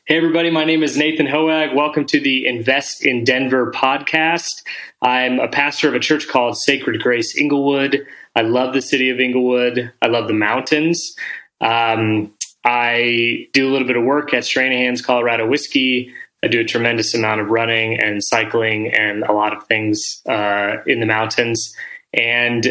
Hey, everybody. My name is Nathan Hoag. Welcome to the Invest in Denver podcast. I'm a pastor of a church called Sacred Grace Inglewood. I love the city of Inglewood. I love the mountains. I do a little bit of work at Stranahan's Colorado Whiskey. I do a tremendous amount of running and cycling and a lot of things in the mountains. And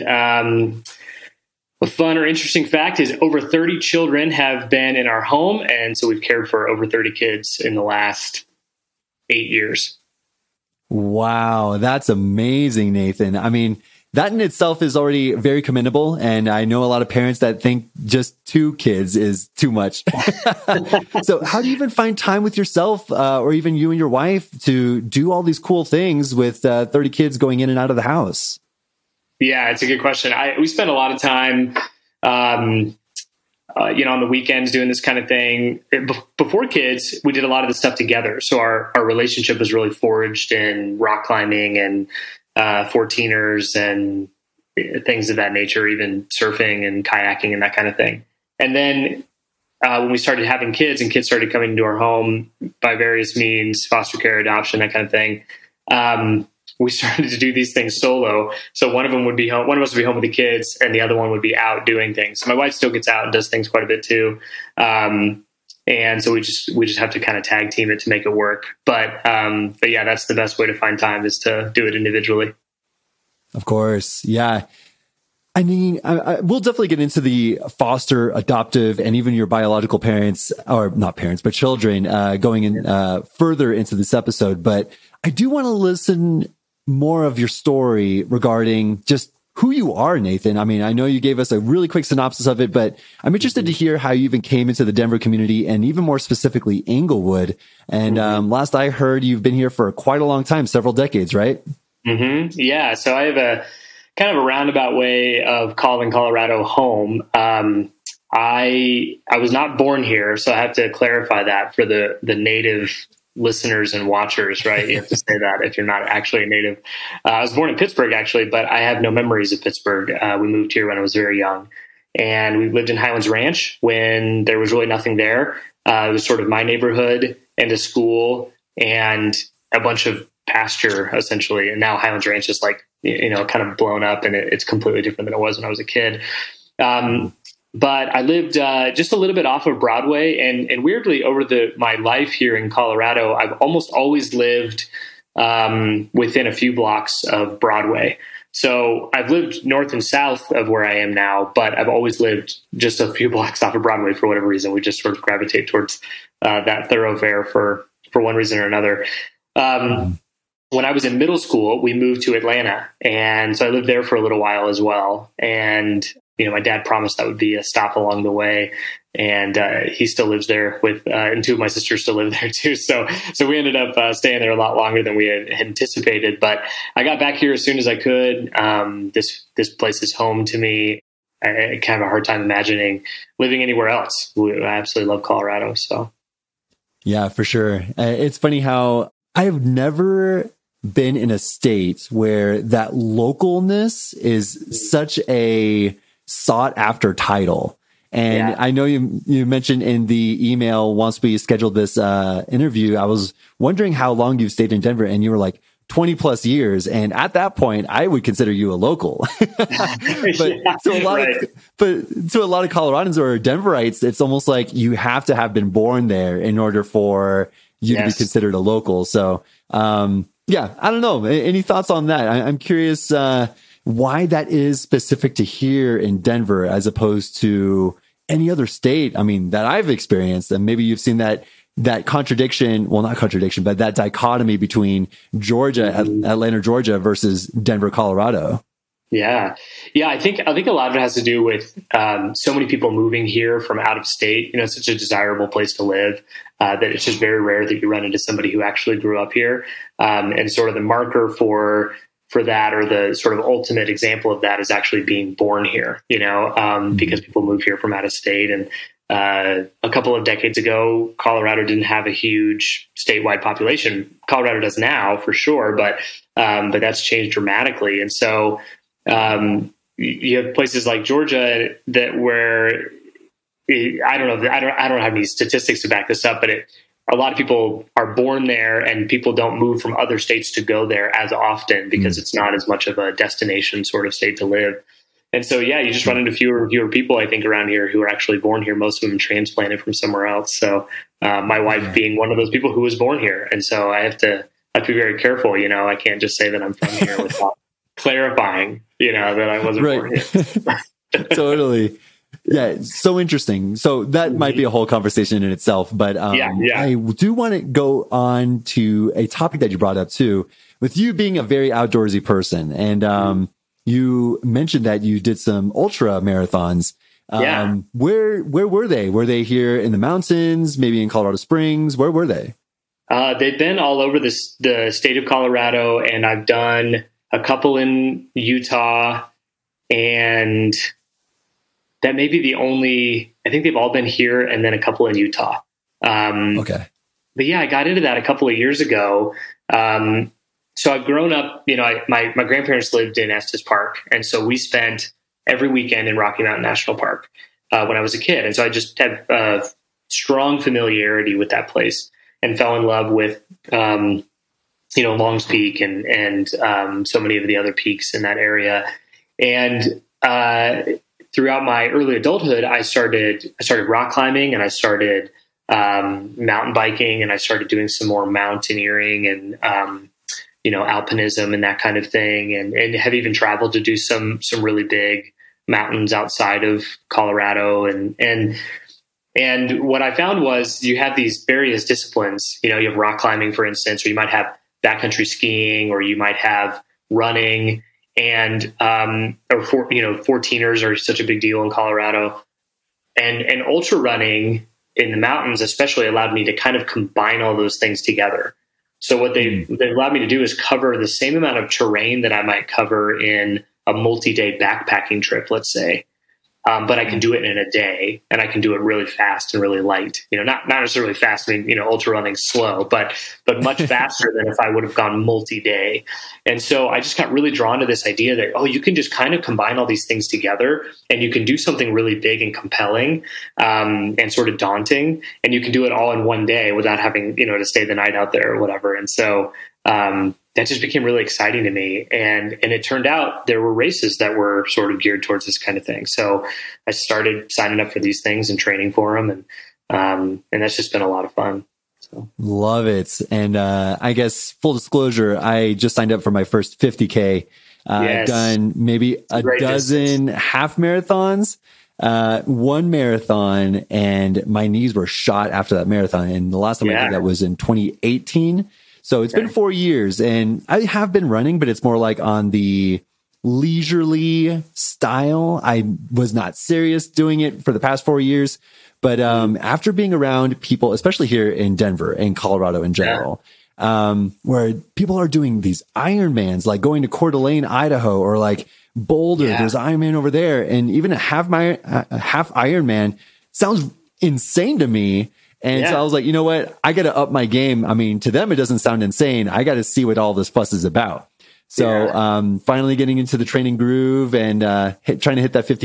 a fun or interesting fact is over 30 children have been in our home. And so we've cared for over 30 kids in the last 8 years. Wow, that's amazing, Nathan. I mean, that in itself is already very commendable. And I know a lot of parents that think just 2 kids is too much. So how do you even find time with yourself or even you and your wife to do all these cool things with 30 kids going in and out of the house? Yeah, it's a good question. We spend a lot of time, on the weekends doing this kind of thing. Before kids, we did a lot of the stuff together. So our relationship was really forged in rock climbing and 14ers and things of that nature, even surfing and kayaking and that kind of thing. And then when we started having kids and kids started coming into our home by various means, foster care, adoption, that kind of thing, we started to do these things solo. So one of us would be home with the kids, and the other one would be out doing things. So my wife still gets out and does things quite a bit too. And so we just have to kind of tag team it to make it work. But yeah, that's the best way to find time, is to do it individually. Of course. Yeah. I mean, we'll definitely get into the foster, adoptive, and even your biological parents, or not parents, but children, going in further into this episode. But I do want to listen more of your story regarding just who you are, Nathan. I mean, I know you gave us a really quick synopsis of it, but I'm interested to hear how you even came into the Denver community, and even more specifically, Inglewood. And last I heard, you've been here for quite a long time, several decades, right? Mm-hmm. Yeah. So I have a kind of a roundabout way of calling Colorado home. I was not born here, so I have to clarify that for the native listeners and watchers, right? You have to say that if you're not actually a native. I was born in Pittsburgh, actually, but I have no memories of Pittsburgh. We moved here when I was very young, and we lived in Highlands Ranch when there was really nothing there. It was sort of my neighborhood and a school and a bunch of pasture, essentially. And now Highlands Ranch is like, kind of blown up, and it's completely different than it was when I was a kid. But I lived just a little bit off of Broadway, and weirdly, over my life here in Colorado, I've almost always lived within a few blocks of Broadway. So I've lived north and south of where I am now, but I've always lived just a few blocks off of Broadway for whatever reason. We just sort of gravitate towards that thoroughfare for one reason or another. When I was in middle school, we moved to Atlanta, and so I lived there for a little while as well. And my dad promised that would be a stop along the way, and he still lives there and 2 of my sisters still live there too. So we ended up staying there a lot longer than we had anticipated. But I got back here as soon as I could. This place is home to me. I kind of have a hard time imagining living anywhere else. I absolutely love Colorado. So yeah, for sure. It's funny how I've never been in a state where that localness is such a sought after title. And yeah. I know you mentioned in the email, once we scheduled this interview, I was wondering how long you've stayed in Denver, and you were like 20 plus years. And at that point, I would consider you a local. But to a lot of Coloradans or Denverites, it's almost like you have to have been born there in order for you to be considered a local. So, yeah, I don't know. Any thoughts on that? I'm curious why that is specific to here in Denver as opposed to any other state, that I've experienced. And maybe you've seen that contradiction, well, not contradiction, but that dichotomy between Georgia, Atlanta, Georgia versus Denver, Colorado. Yeah. I think a lot of it has to do with so many people moving here from out of state. It's such a desirable place to live that it's just very rare that you run into somebody who actually grew up here. And sort of the marker for that, or the sort of ultimate example of that, is actually being born here, because people move here from out of state. And a couple of decades ago, Colorado didn't have a huge statewide population. Colorado does now, for sure, but that's changed dramatically. And so you have places like Georgia where I don't know. I don't have any statistics to back this up, but a lot of people are born there, and people don't move from other states to go there as often because it's not as much of a destination sort of state to live. And so, yeah, you just run into fewer and fewer people, I think, around here who are actually born here. Most of them transplanted from somewhere else. So my wife being one of those people who was born here. And so I have to be very careful. You know, I can't just say that I'm from here without clarifying, you know, that I wasn't born here. Totally. Yeah, so interesting. So that might be a whole conversation in itself, but I do want to go on to a topic that you brought up too, with you being a very outdoorsy person. And you mentioned that you did some ultra marathons. Where were they? Were they here in the mountains, maybe in Colorado Springs? Where were they? They've been all over the state of Colorado, and I've done a couple in Utah, and that may be the only, I think they've all been here, and then a couple in Utah. Okay. But yeah, I got into that a couple of years ago. So I've grown up, you know, my grandparents lived in Estes Park. And so we spent every weekend in Rocky Mountain National Park when I was a kid. And so I just had a strong familiarity with that place and fell in love with, you know, Longs Peak and so many of the other peaks in that area. And throughout my early adulthood, I started rock climbing, and I started mountain biking, and I started doing some more mountaineering and, you know, alpinism and that kind of thing. And have even traveled to do some really big mountains outside of Colorado. And what I found was you have these various disciplines, you know, you have rock climbing, for instance, or you might have backcountry skiing, or you might have running, and, you know, 14ers are such a big deal in Colorado, and ultra running in the mountains especially allowed me to kind of combine all those things together. So what they allowed me to do is cover the same amount of terrain that I might cover in a multi-day backpacking trip, let's say. But I can do it in a day, and I can do it really fast and really light. You know, not necessarily fast. I mean, you know, ultra running slow, but much faster than if I would have gone multi-day. And so I just got really drawn to this idea that, oh, you can just kind of combine all these things together, and you can do something really big and compelling, and sort of daunting, and you can do it all in one day without having, you know, to stay the night out there or whatever. And so that just became really exciting to me. And it turned out there were races that were sort of geared towards this kind of thing. So I started signing up for these things and training for them. And that's just been a lot of fun. So. Love it. And I guess full disclosure, I just signed up for my first 50K. I've done maybe a dozen half marathons, one marathon, and my knees were shot after that marathon. And the last time I did that was in 2018. So it's been 4 years, and I have been running, but it's more like on the leisurely style. I was not serious doing it for the past 4 years. But after being around people, especially here in Denver and Colorado in general, where people are doing these Ironmans, like going to Coeur d'Alene, Idaho, or like Boulder, there's Ironman over there. And even a half Ironman sounds insane to me. And so I was like, you know what? I got to up my game. I mean, to them, it doesn't sound insane. I got to see what all this fuss is about. So finally getting into the training groove and trying to hit that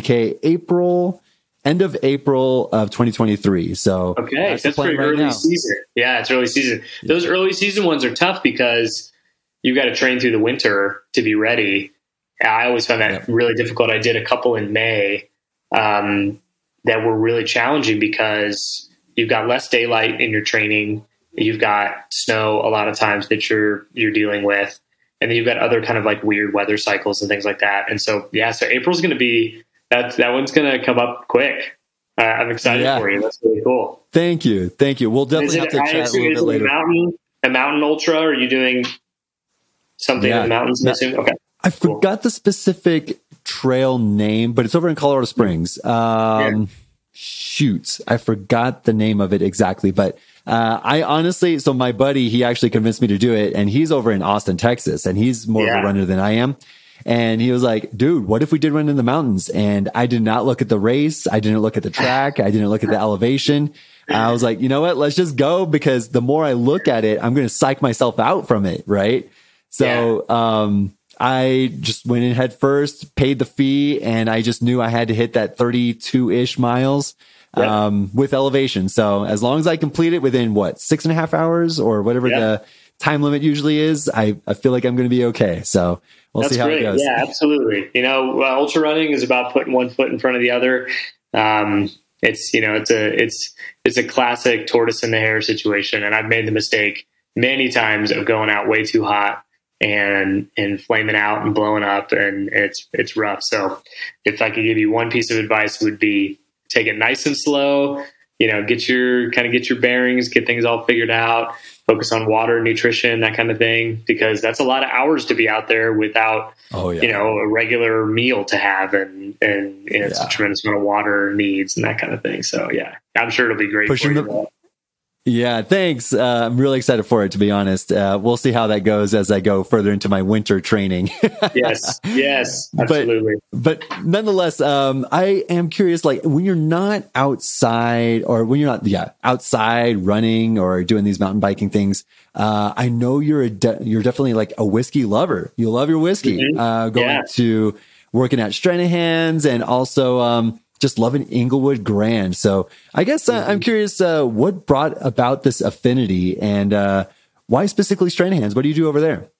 50K end of April of 2023. So that's pretty early season. Yeah, it's early season. Those early season ones are tough because you've got to train through the winter to be ready. I always found that really difficult. I did a couple in May that were really challenging because you've got less daylight in your training. You've got snow a lot of times that you're dealing with. And then you've got other kind of like weird weather cycles and things like that. And so, so April's going to be, that one's going to come up quick. I'm excited for you. That's really cool. Thank you. We'll definitely have to chat a little bit later. A mountain ultra? Or are you doing something in the mountains? Okay. I forgot the specific trail name, but it's over in Colorado Springs. Shoot, I forgot the name of it exactly, but I honestly, so my buddy, he actually convinced me to do it, and he's over in Austin, Texas, and he's more of a runner than I am. And he was like, dude, what if we did run in the mountains? And I did not look at the race. I didn't look at the track. I didn't look at the elevation. I was like, you know what? Let's just go, because the more I look at it, I'm going to psych myself out from it. Right. So, I just went in head first, paid the fee, and I just knew I had to hit that 32-ish miles. with elevation. So as long as I complete it within 6.5 hours or whatever the time limit usually is, I feel like I'm going to be okay. So we'll see how it goes. Yeah, absolutely. Ultra running is about putting one foot in front of the other. It's a classic tortoise in the hare situation. And I've made the mistake many times of going out way too hot and flaming out and blowing up, and it's rough. So if I could give you one piece of advice, it would be take it nice and slow, get your bearings, get things all figured out, focus on water, nutrition, that kind of thing, because that's a lot of hours to be out there without, a regular meal to have. And it's a tremendous amount of water needs and that kind of thing. So yeah, I'm sure it'll be great for you. Yeah, thanks. I'm really excited for it, to be honest. We'll see how that goes as I go further into my winter training. Yes, absolutely. But nonetheless, I am curious, like when you're not outside or when you're not outside running or doing these mountain biking things, I know you're definitely like a whiskey lover. You love your whiskey. Going to working at Stranahan's and also just loving Inglewood Grand. So I guess I'm curious, what brought about this affinity and why specifically Stranahan's? What do you do over there?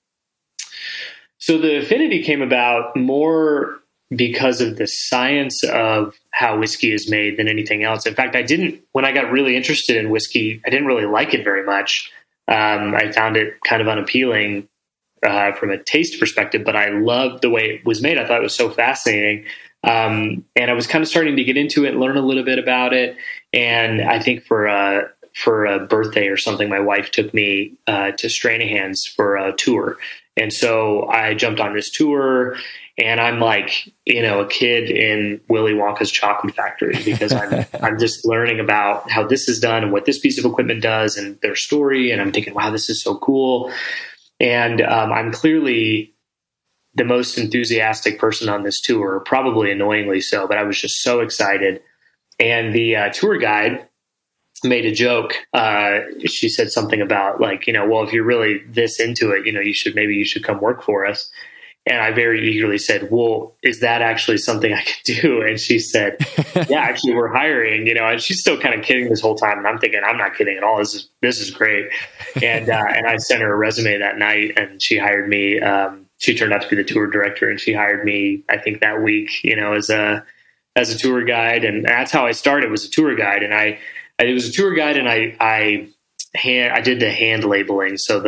So the affinity came about more because of the science of how whiskey is made than anything else. In fact, when I got really interested in whiskey, I didn't really like it very much. I found it kind of unappealing from a taste perspective, but I loved the way it was made. I thought it was so fascinating. And I was kind of starting to get into it, learn a little bit about it. And I think for a birthday or something, my wife took me to Stranahan's for a tour. And so I jumped on this tour and I'm like, a kid in Willy Wonka's chocolate factory, because I'm just learning about how this is done and what this piece of equipment does and their story. And I'm thinking, wow, this is so cool. And I'm clearly the most enthusiastic person on this tour, probably annoyingly so, but I was just so excited. And the tour guide made a joke. She said something about like, well, if you're really this into it, you should come work for us. And I very eagerly said, well, is that actually something I could do? And she said, yeah, actually we're hiring, and she's still kind of kidding this whole time. And I'm thinking, I'm not kidding at all. This is great. And I sent her a resume that night and she hired me. She turned out to be the tour director and she hired me, I think that week, as a tour guide. And that's how I started, was a tour guide. And I was a tour guide and I did the hand labeling. So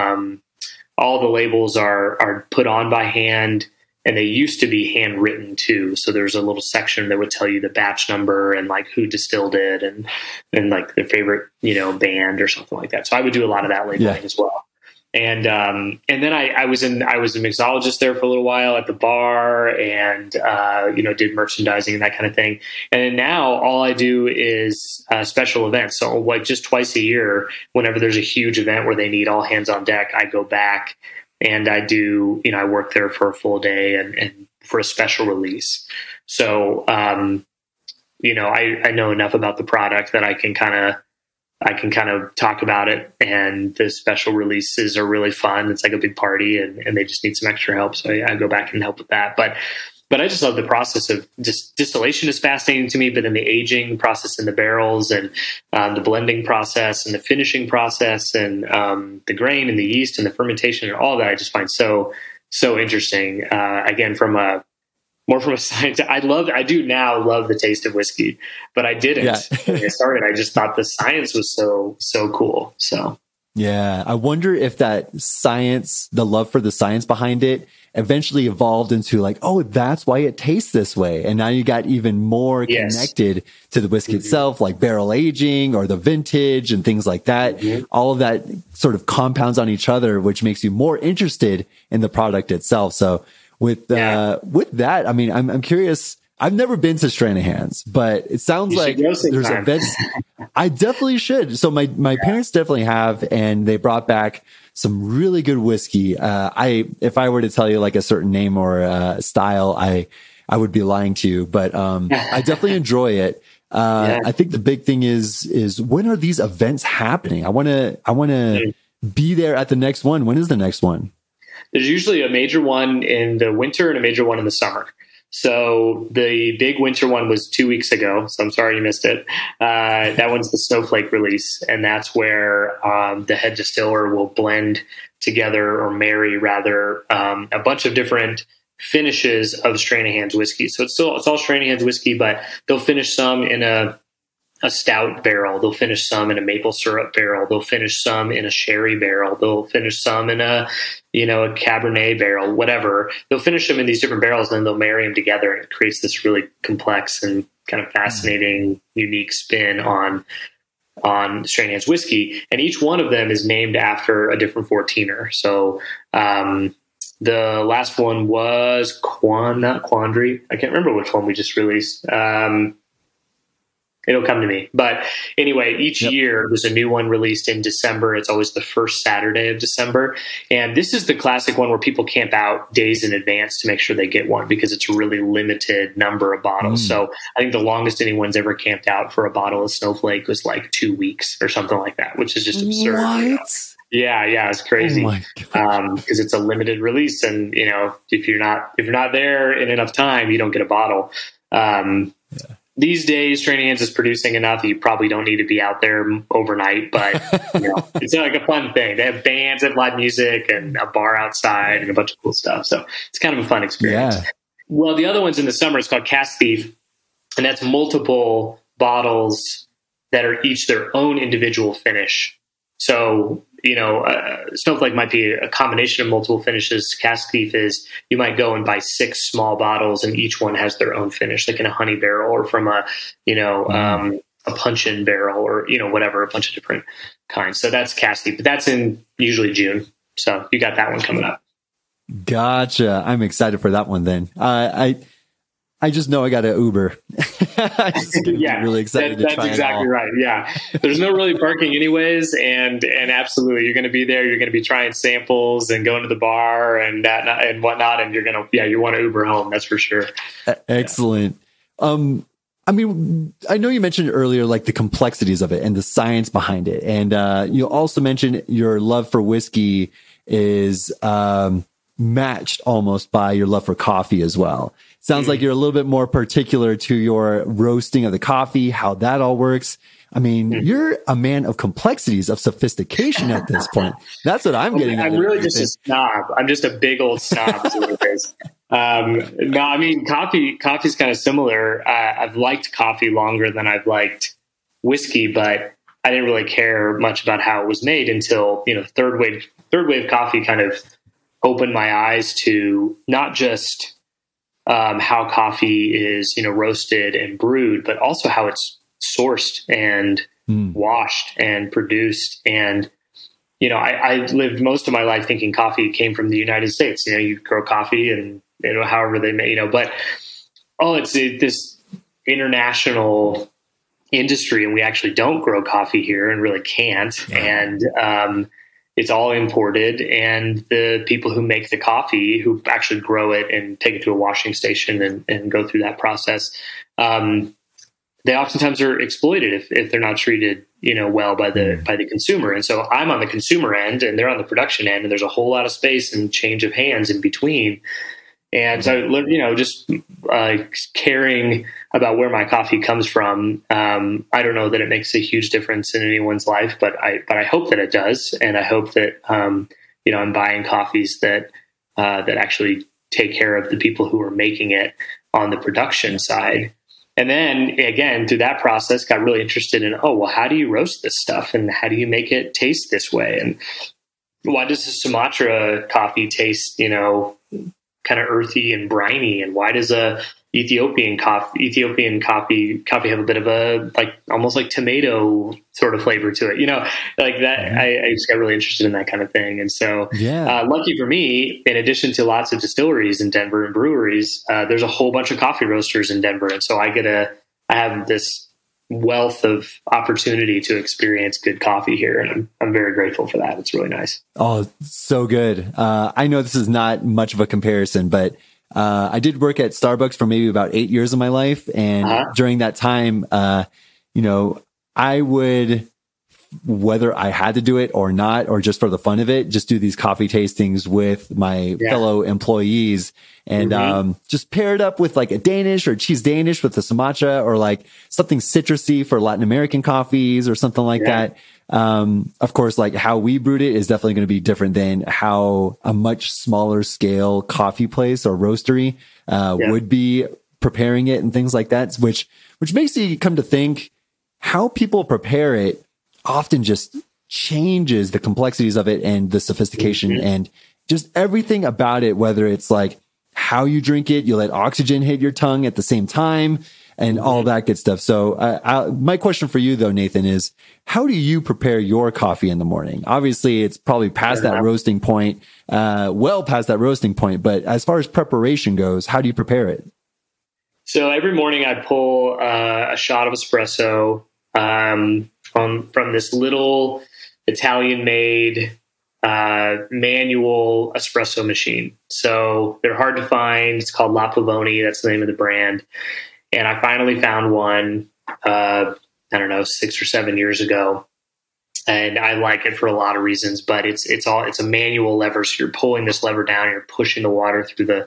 all the labels are put on by hand, and they used to be handwritten too. So there's a little section that would tell you the batch number and like who distilled it and like their favorite, band or something like that. So I would do a lot of that labeling as well. And then I was a mixologist there for a little while at the bar and, did merchandising and that kind of thing. And then now all I do is special events. So like just twice a year, whenever there's a huge event where they need all hands on deck, I go back and I do, I work there for a full day and for a special release. So, I know enough about the product that I can kind of talk about it, and the special releases are really fun. It's like a big party and they just need some extra help. So I go back and help with that. But I just love the process of distillation is fascinating to me, but then the aging process in the barrels and the blending process and the finishing process and the grain and the yeast and the fermentation and all that, I just find so interesting. Again, more from a science. I do now love the taste of whiskey, but I didn't when I started. I just thought the science was so cool. So yeah, I wonder if that science, the love for the science behind it, eventually evolved into like, oh, that's why it tastes this way. And now you got even more connected to the whiskey itself, like barrel aging or the vintage and things like that. All of that sort of compounds on each other, which makes you more interested in the product itself. So with that, I mean, I'm curious. I've never been to Stranahan's, but it sounds like there's events. I definitely should. So my parents definitely have, and they brought back some really good whiskey. If I were to tell you like a certain name or style, I would be lying to you, but I definitely enjoy it. I think the big thing is when are these events happening? I want to be there at the next one. When is the next one? There's usually a major one in the winter and a major one in the summer. So the big winter one was 2 weeks ago. So I'm sorry you missed it. That one's the Snowflake release. And that's where the head distiller will blend together, or marry rather, a bunch of different finishes of Stranahan's whiskey. So it's all Stranahan's whiskey, but they'll finish some in a stout barrel. They'll finish some in a maple syrup barrel. They'll finish some in a sherry barrel. They'll finish some in a Cabernet barrel, whatever. They'll finish them in these different barrels, and then they'll marry them together, and it creates this really complex and kind of fascinating, unique spin on Stranahan's whiskey. And each one of them is named after a different 14er. So, the last one was not Quandary. I can't remember which one we just released. It'll come to me. But anyway, each year there's a new one released in December. It's always the first Saturday of December. And this is the classic one where people camp out days in advance to make sure they get one, because it's a really limited number of bottles. So I think the longest anyone's ever camped out for a bottle of Snowflake was like 2 weeks or something like that, which is just absurd. What? Yeah, it's crazy. Oh because it's a limited release, and if you're not there in enough time, you don't get a bottle. These days, Stranahan's is producing enough that you probably don't need to be out there overnight, but it's like a fun thing. They have bands, they have live music, and a bar outside, and a bunch of cool stuff. So it's kind of a fun experience. Yeah. Well, the other one's in the summer. It's called Cask Thief, and that's multiple bottles that are each their own individual finish. So, Snowflake might be a combination of multiple finishes. Cask Thief is, you might go and buy 6 small bottles, and each one has their own finish, like in a honey barrel, or from a puncheon barrel, or, whatever, a bunch of different kinds. So that's Cask Thief, but that's in usually June. So you got that one coming up. Gotcha. I'm excited for that one then. I just know I got an Uber. I'm just really excited to try it. That's exactly right. Yeah. There's no really parking anyways. And absolutely, you're going to be there. You're going to be trying samples and going to the bar and that and whatnot. And you're going to, you want to Uber home. That's for sure. Excellent. I know you mentioned earlier, like the complexities of it and the science behind it. And you also mentioned your love for whiskey is matched almost by your love for coffee as well. Sounds like you're a little bit more particular to your roasting of the coffee, how that all works. I mean, you're a man of complexities, of sophistication at this point. That's what I'm getting at. I'm really just a snob. I'm just a big old snob. Is what it is. No, I mean, coffee's kind of similar. I've liked coffee longer than I've liked whiskey, but I didn't really care much about how it was made until, third wave coffee kind of opened my eyes to not just how coffee is, roasted and brewed, but also how it's sourced and washed and produced. And, I lived most of my life thinking coffee came from the United States. You grow coffee and, however they make, but, it's this international industry, and we actually don't grow coffee here and really can't. And, it's all imported, and the people who make the coffee, who actually grow it and take it to a washing station and go through that process, they oftentimes are exploited if they're not treated, well by the consumer. And so I'm on the consumer end, and they're on the production end, and there's a whole lot of space and change of hands in between. And so, just caring about where my coffee comes from, I don't know that it makes a huge difference in anyone's life, but I hope that it does. And I hope that, I'm buying coffees that actually take care of the people who are making it on the production side. And then again, through that process, got really interested in, how do you roast this stuff, and how do you make it taste this way? And why does the Sumatra coffee taste, kind of earthy and briny, and why does a Ethiopian coffee have a bit of a almost like tomato sort of flavor to it, like that. I just got really interested in that kind of thing. And so lucky for me, in addition to lots of distilleries in Denver and breweries, there's a whole bunch of coffee roasters in Denver. And so I have this wealth of opportunity to experience good coffee here, and I'm very grateful for that. It's really nice. Oh, so good. I know this is not much of a comparison, but I did work at Starbucks for maybe about 8 years of my life, and during that time, I would whether I had to do it or not, or just for the fun of it, just do these coffee tastings with my fellow employees and just pair it up with like a Danish or cheese Danish with the Sumatra, or like something citrusy for Latin American coffees or something like that. Of course, like how we brewed it is definitely going to be different than how a much smaller scale coffee place or roastery would be preparing it and things like that, which makes you come to think how people prepare it often just changes the complexities of it and the sophistication and just everything about it, whether it's like how you drink it, you let oxygen hit your tongue at the same time and all that good stuff. So my question for you though, Nathan, is how do you prepare your coffee in the morning? Obviously it's probably past that roasting point, well past that roasting point, but as far as preparation goes, how do you prepare it? So every morning I pull a shot of espresso from this little Italian-made manual espresso machine. So they're hard to find. It's called La Pavoni. That's the name of the brand. And I finally found one, I don't know, 6 or 7 years ago. And I like it for a lot of reasons, but it's a manual lever. So you're pulling this lever down, and you're pushing the water through the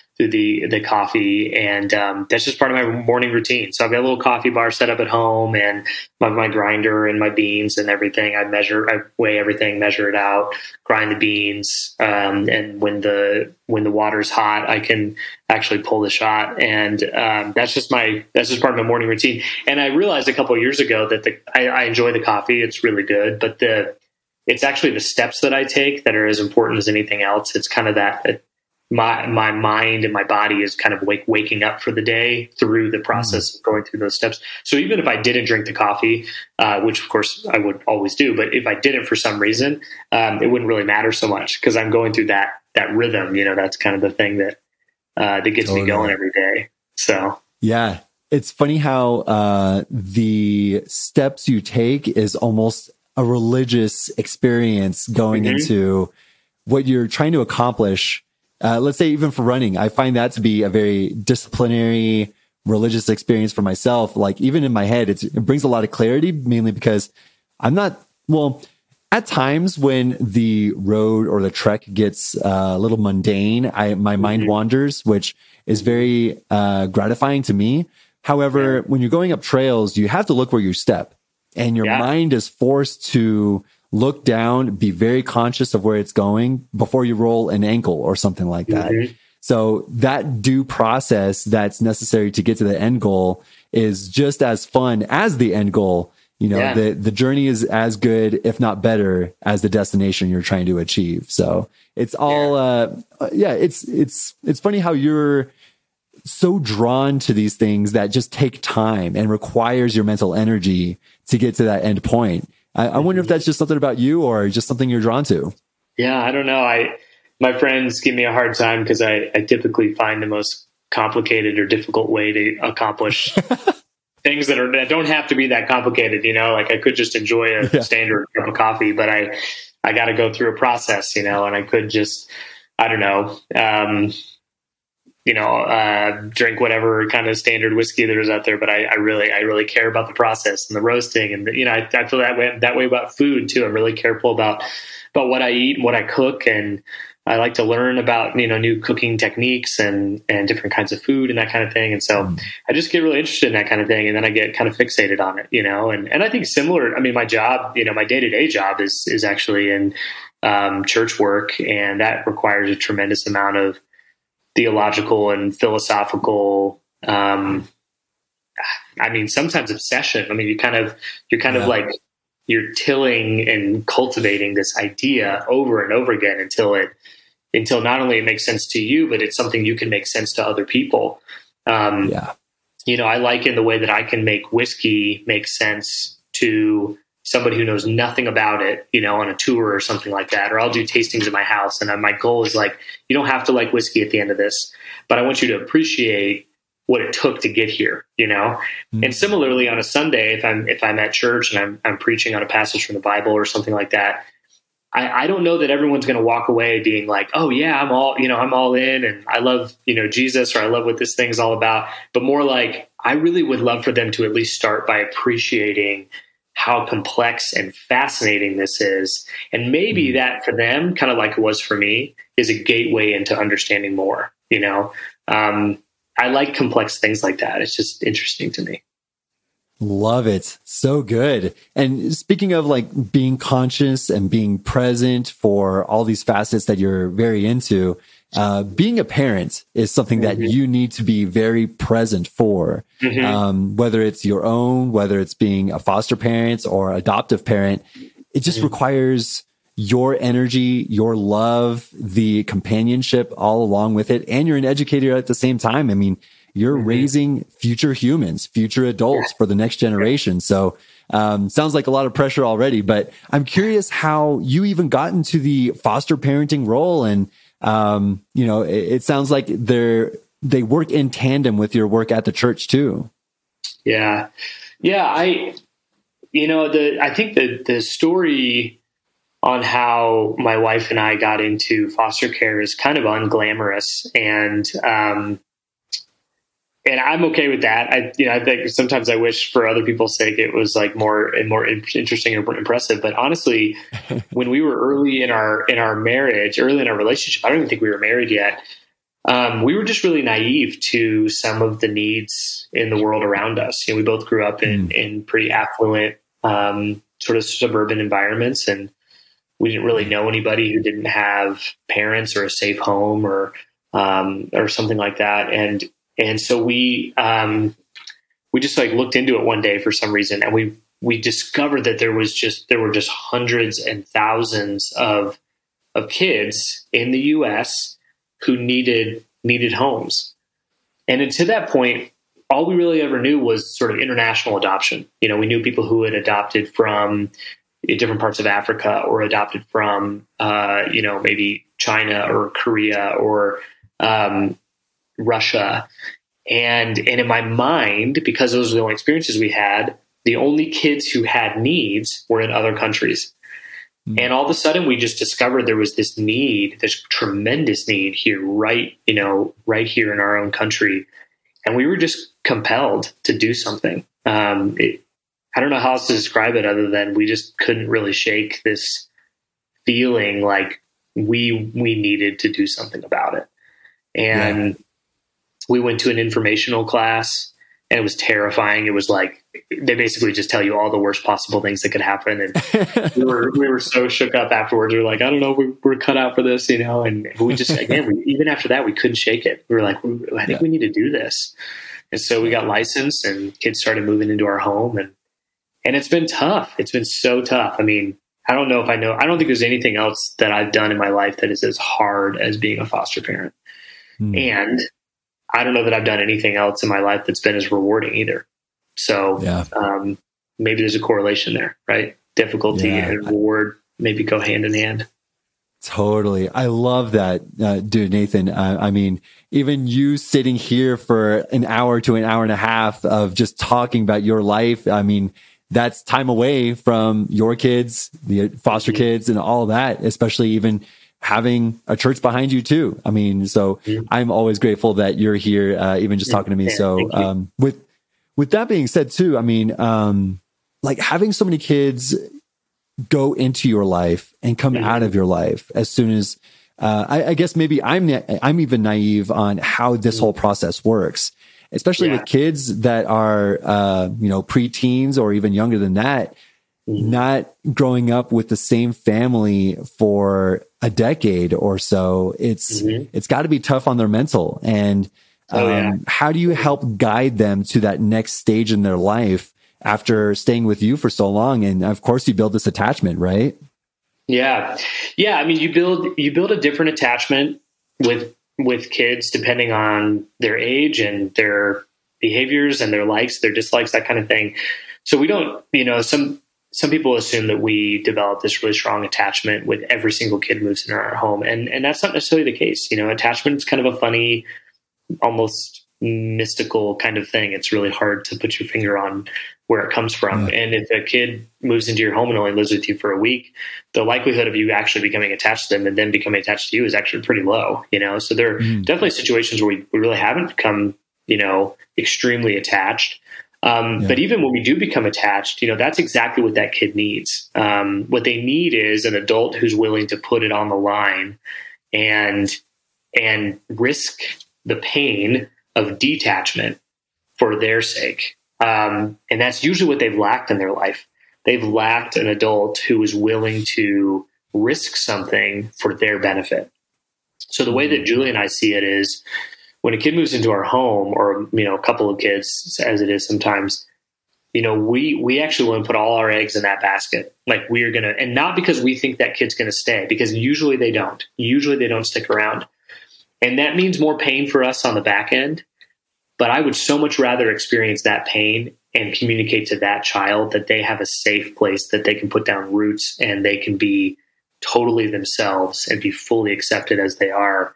coffee. And that's just part of my morning routine. So I've got a little coffee bar set up at home, and my grinder and my beans and everything. I weigh everything, measure it out, grind the beans. And when the water's hot, I can actually pull the shot. And that's just part of my morning routine. And I realized a couple of years ago that I enjoy the coffee. It's really good, but it's actually the steps that I take that are as important as anything else. It's kind of that my mind and my body is kind of waking up for the day through the process of going through those steps. So even if I didn't drink the coffee, which of course I would always do, but if I didn't for some reason, it wouldn't really matter so much because I'm going through that rhythm. That's kind of the thing that gets me going every day. So yeah, it's funny how the steps you take is almost a religious experience going into what you're trying to accomplish. Let's say even for running, I find that to be a very disciplinary, religious experience for myself. Like even in my head, it brings a lot of clarity, mainly because at times when the road or the trek gets a little mundane, my mind wanders, which is very gratifying to me. However, when you're going up trails, you have to look where you step, and your mind is forced to look down, be very conscious of where it's going before you roll an ankle or something like that. So that due process that's necessary to get to the end goal is just as fun as the end goal. The journey is as good, if not better, as the destination you're trying to achieve. So it's all, it's funny how you're so drawn to these things that just take time and requires your mental energy to get to that end point. I wonder if that's just something about you or just something you're drawn to. Yeah, I don't know. My friends give me a hard time because I typically find the most complicated or difficult way to accomplish things that don't have to be that complicated. Like I could just enjoy a standard cup of coffee, but I got to go through a process, and I could just, I don't know, drink whatever kind of standard whiskey there is out there. But I really care about the process and the roasting, and I feel that way about food too. I'm really careful about what I eat and what I cook, and I like to learn about new cooking techniques and different kinds of food and that kind of thing. And so I just get really interested in that kind of thing, and then I get kind of fixated on it, And I think similar. I mean, my job, my day-to-day job is actually in church work, and that requires a tremendous amount of theological and philosophical, sometimes obsession. I mean, you're kind of like you're tilling and cultivating this idea over and over again until not only it makes sense to you, but it's something you can make sense to other people. I liken the way that I can make whiskey make sense to somebody who knows nothing about it, on a tour or something like that. Or I'll do tastings at my house. And my goal is like, you don't have to like whiskey at the end of this, but I want you to appreciate what it took to get here, And similarly on a Sunday, if I'm at church and I'm preaching on a passage from the Bible or something like that, I don't know that everyone's going to walk away being like, oh yeah, I'm all in, and I love, Jesus, or I love what this thing's all about. But more like, I really would love for them to at least start by appreciating how complex and fascinating this is. And maybe that for them, kind of like it was for me, is a gateway into understanding more, I like complex things like that. It's just interesting to me. Love it. So good. And speaking of like being conscious and being present for all these facets that you're very into, being a parent is something that you need to be very present for, whether it's your own, whether it's being a foster parent or adoptive parent. It just requires your energy, your love, the companionship all along with it. And you're an educator at the same time. I mean, you're raising future humans, future adults for the next generation. So, sounds like a lot of pressure already, but I'm curious how you even got into the foster parenting role. And, it sounds like they work in tandem with your work at the church too. Yeah. Yeah. I think the story on how my wife and I got into foster care is kind of unglamorous, and I'm okay with that. I think sometimes I wish for other people's sake it was like more interesting or impressive. But honestly, when we were early in our marriage, early in our relationship, I don't even think we were married yet. We were just really naive to some of the needs in the world around us. We both grew up in pretty affluent, sort of suburban environments, and we didn't really know anybody who didn't have parents or a safe home or something like that. And so we just like looked into it one day for some reason, and we discovered that there were just hundreds and thousands of kids in the U.S. who needed homes. And to that point, all we really ever knew was sort of international adoption. We knew people who had adopted from different parts of Africa, or adopted from maybe China or Korea or Russia. And in my mind, because those were the only experiences we had, the only kids who had needs were in other countries. And all of a sudden we just discovered there was this need, this tremendous need here, right here in our own country. And we were just compelled to do something. I don't know how else to describe it other than we just couldn't really shake this feeling like we needed to do something about it. And we went to an informational class, and it was terrifying. It was like, they basically just tell you all the worst possible things that could happen. And we were so shook up afterwards. We were like, I don't know, we're cut out for this, and we just, again, even after that, we couldn't shake it. We were like, I think we need to do this. And so we got licensed, and kids started moving into our home, and it's been tough. It's been so tough. I mean, I don't think there's anything else that I've done in my life that is as hard as being a foster parent. And I don't know that I've done anything else in my life that's been as rewarding either. So maybe there's a correlation there, right? Difficulty and reward maybe go hand in hand. Totally. I love that, dude, Nathan. I mean, even you sitting here for an hour to an hour and a half of just talking about your life. I mean, that's time away from your kids, the foster kids, and all that, especially even having a church behind you too. I mean, so I'm always grateful that you're here, even just talking to me. So, with that being said too, I mean, like having so many kids go into your life and come out of your life as soon as, I guess maybe I'm even naive on how this whole process works, especially with kids that are, preteens or even younger than that, not growing up with the same family for a decade or so. It's got to be tough on their mental. And how do you help guide them to that next stage in their life after staying with you for so long? And of course you build this attachment, right? Yeah. I mean, you build a different attachment with kids depending on their age and their behaviors and their likes, their dislikes, that kind of thing. So we don't, some people assume that we develop this really strong attachment with every single kid who moves into our home. And that's not necessarily the case. Attachment is kind of a funny, almost mystical kind of thing. It's really hard to put your finger on where it comes from. And if a kid moves into your home and only lives with you for a week, the likelihood of you actually becoming attached to them and then becoming attached to you is actually pretty low, So there are definitely situations where we really haven't become, extremely attached. But even when we do become attached, that's exactly what that kid needs. What they need is an adult who's willing to put it on the line and risk the pain of detachment for their sake. And that's usually what they've lacked in their life. They've lacked an adult who is willing to risk something for their benefit. So the way that Julie and I see it is, when a kid moves into our home, or a couple of kids, as it is sometimes, we actually want to put all our eggs in that basket. Like, we're gonna, and not because we think that kid's gonna stay, because usually they don't. Usually they don't stick around, and that means more pain for us on the back end. But I would so much rather experience that pain and communicate to that child that they have a safe place that they can put down roots and they can be totally themselves and be fully accepted as they are.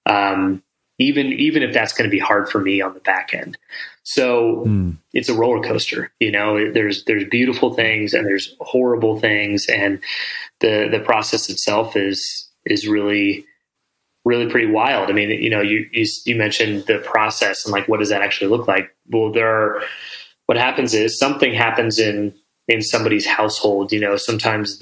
Even if that's going to be hard for me on the back end. So it's a roller coaster. There's beautiful things and there's horrible things. And the process itself is really, really pretty wild. I mean, you mentioned the process and like, what does that actually look like? Well, what happens is something happens in somebody's household. Sometimes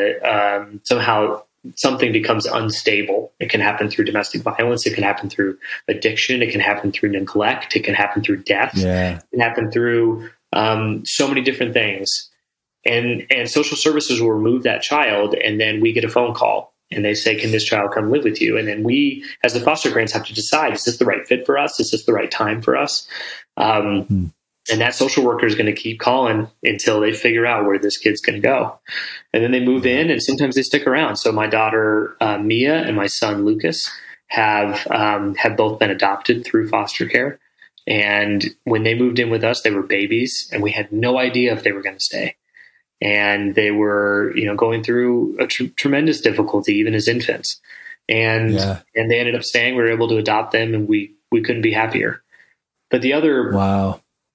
somehow something becomes unstable. It can happen through domestic violence. It can happen through addiction. It can happen through neglect. It can happen through death. Yeah. It can happen through so many different things. And social services will remove that child, and then we get a phone call and they say, can this child come live with you? And then we, as the foster parents, have to decide, is this the right fit for us? Is this the right time for us? And that social worker is going to keep calling until they figure out where this kid's going to go. And then they move in, and sometimes they stick around. So my daughter, Mia, and my son, Lucas, have both been adopted through foster care. And when they moved in with us, they were babies, and we had no idea if they were going to stay. And they were, going through a tremendous difficulty, even as infants. And they ended up staying. We were able to adopt them, and we couldn't be happier. But the other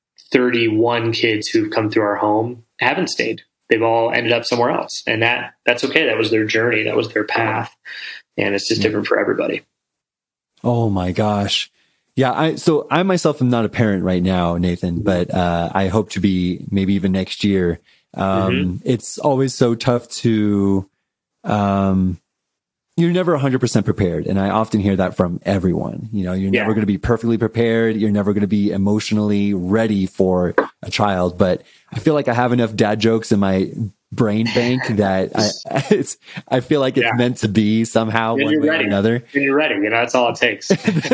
31 kids who've come through our home haven't stayed. They've all ended up somewhere else. And that's okay. That was their journey. That was their path. And it's just different for everybody. Oh my gosh. Yeah. So I myself am not a parent right now, Nathan, but I hope to be maybe even next year. It's always so tough to, you're never 100% prepared. And I often hear that from everyone. You're never going to be perfectly prepared. You're never going to be emotionally ready for a child. But I feel like I have enough dad jokes in my brain bank that I feel like it's meant to be somehow, one way or another. And you're ready. That's all it takes.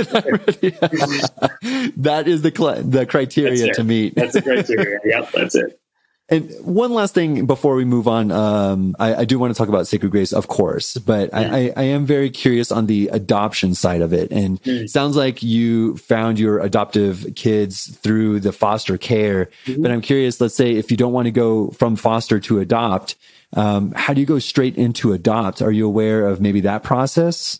That is the criteria to meet. That's the criteria. Yep, that's it. And one last thing before we move on, I do want to talk about Sacred Grace, of course, but I am very curious on the adoption side of it. And it sounds like you found your adoptive kids through the foster care, but I'm curious, let's say if you don't want to go from foster to adopt, how do you go straight into adopt? Are you aware of maybe that process?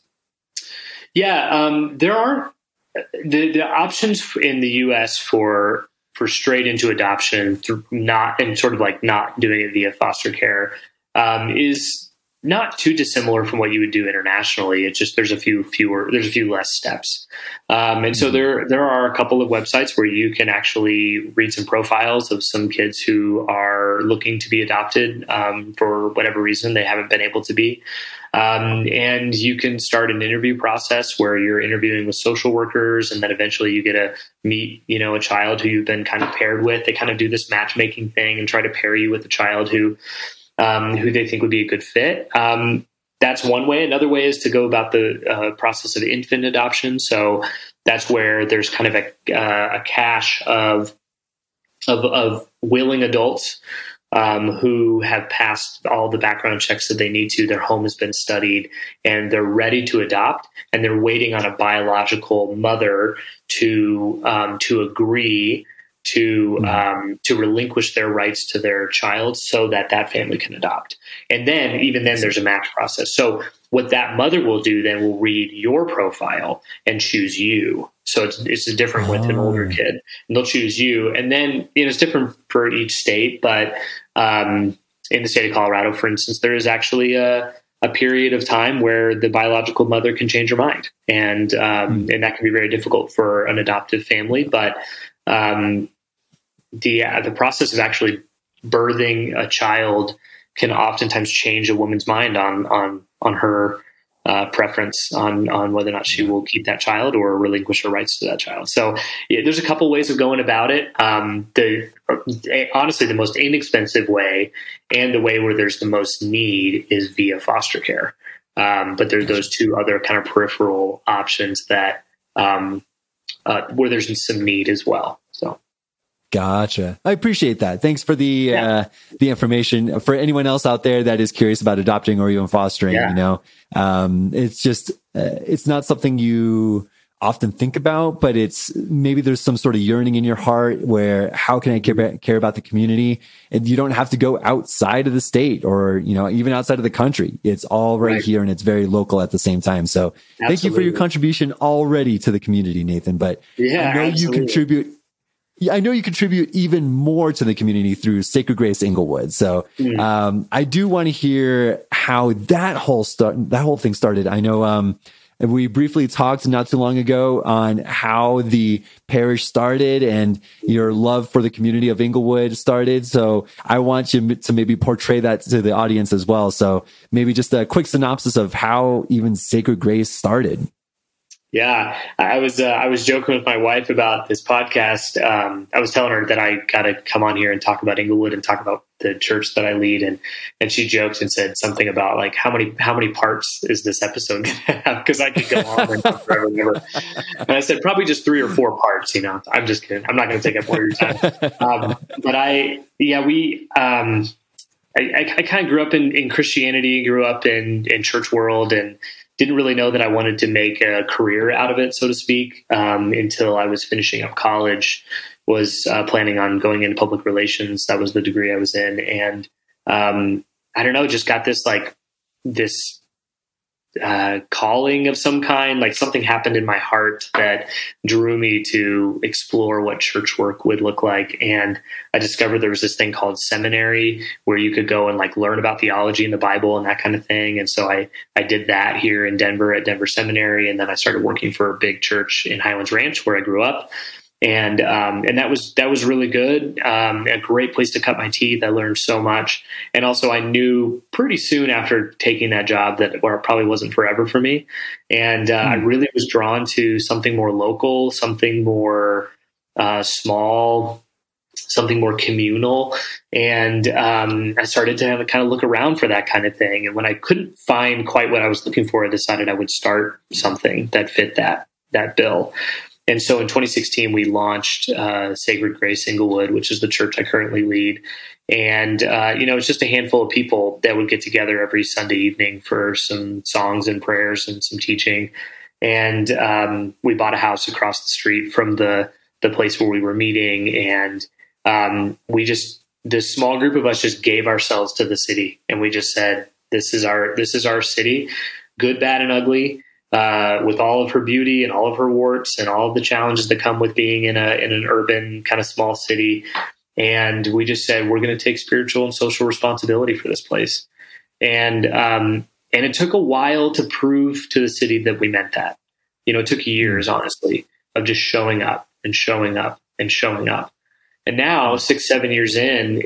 Yeah, there are the options in the U.S. for straight into adoption through not doing it via foster care is not too dissimilar from what you would do internationally. It's just there's a few less steps. And so there are a couple of websites where you can actually read some profiles of some kids who are looking to be adopted for whatever reason they haven't been able to be. And you can start an interview process where you're interviewing with social workers, and then eventually you get to meet, a child who you've been kind of paired with. They kind of do this matchmaking thing and try to pair you with a child who they think would be a good fit. That's one way. Another way is to go about the process of infant adoption. So that's where there's kind of a cache of willing adults who have passed all the background checks that they need to. Their home has been studied, and they're ready to adopt, and they're waiting on a biological mother to agree to relinquish their rights to their child so that family can adopt. And then, even then, there's a match process. So what that mother will do then will read your profile and choose you. So it's different with an older kid, and they'll choose you. And then it's different for each state, but in the state of Colorado, for instance, there is actually a period of time where the biological mother can change her mind, and that can be very difficult for an adoptive family. But the process of actually birthing a child can oftentimes change a woman's mind on her preference on whether or not she will keep that child or relinquish her rights to that child. So there's a couple ways of going about it. Honestly, the most inexpensive way and the way where there's the most need is via foster care. But there's those two other kind of peripheral options that where there's some need as well. So. Gotcha. I appreciate that. Thanks for the information. For anyone else out there that is curious about adopting or even fostering, it's just, it's not something you often think about, but it's maybe there's some sort of yearning in your heart where how can I care about the community? And you don't have to go outside of the state or, even outside of the country. It's all right here and it's very local at the same time. So Thank you for your contribution already to the community, Nathan, but I know you contribute. Yeah, I know you contribute even more to the community through Sacred Grace Inglewood. So I do want to hear how that whole thing started. I know we briefly talked not too long ago on how the parish started and your love for the community of Inglewood started. So I want you to maybe portray that to the audience as well. So maybe just a quick synopsis of how even Sacred Grace started. Yeah, I was joking with my wife about this podcast. I was telling her that I got to come on here and talk about Inglewood and talk about the church that I lead, and she joked and said something about like how many parts is this episode going to have? Because I could go on and on forever and ever. And I said probably just 3 or 4 parts. I'm just kidding. I'm not going to take up more of your time. But I kind of grew up in Christianity, grew up in church world, and didn't really know that I wanted to make a career out of it, so to speak, until I was finishing up college, was planning on going into public relations. That was the degree I was in. And I don't know, just got this calling of some kind, like something happened in my heart that drew me to explore what church work would look like. And I discovered there was this thing called seminary where you could go and like learn about theology and the Bible and that kind of thing. And so I did that here in Denver at Denver Seminary. And then I started working for a big church in Highlands Ranch where I grew up. And that was really good. A great place to cut my teeth. I learned so much. And also I knew pretty soon after taking that job that it probably wasn't forever for me. And I really was drawn to something more local, something more small, something more communal. And I started to kind of look around for that kind of thing. And when I couldn't find quite what I was looking for, I decided I would start something that fit that bill. And so in 2016, we launched Sacred Grace Inglewood, which is the church I currently lead. And, it's just a handful of people that would get together every Sunday evening for some songs and prayers and some teaching. And we bought a house across the street from the place where we were meeting. And this small group of us just gave ourselves to the city. And we just said, this is our city, good, bad, and ugly. With all of her beauty and all of her warts and all of the challenges that come with being in an urban kind of small city. And we just said, we're going to take spiritual and social responsibility for this place. And it took a while to prove to the city that we meant that. It took years, honestly, of just showing up and showing up and showing up. And now 6-7 years in,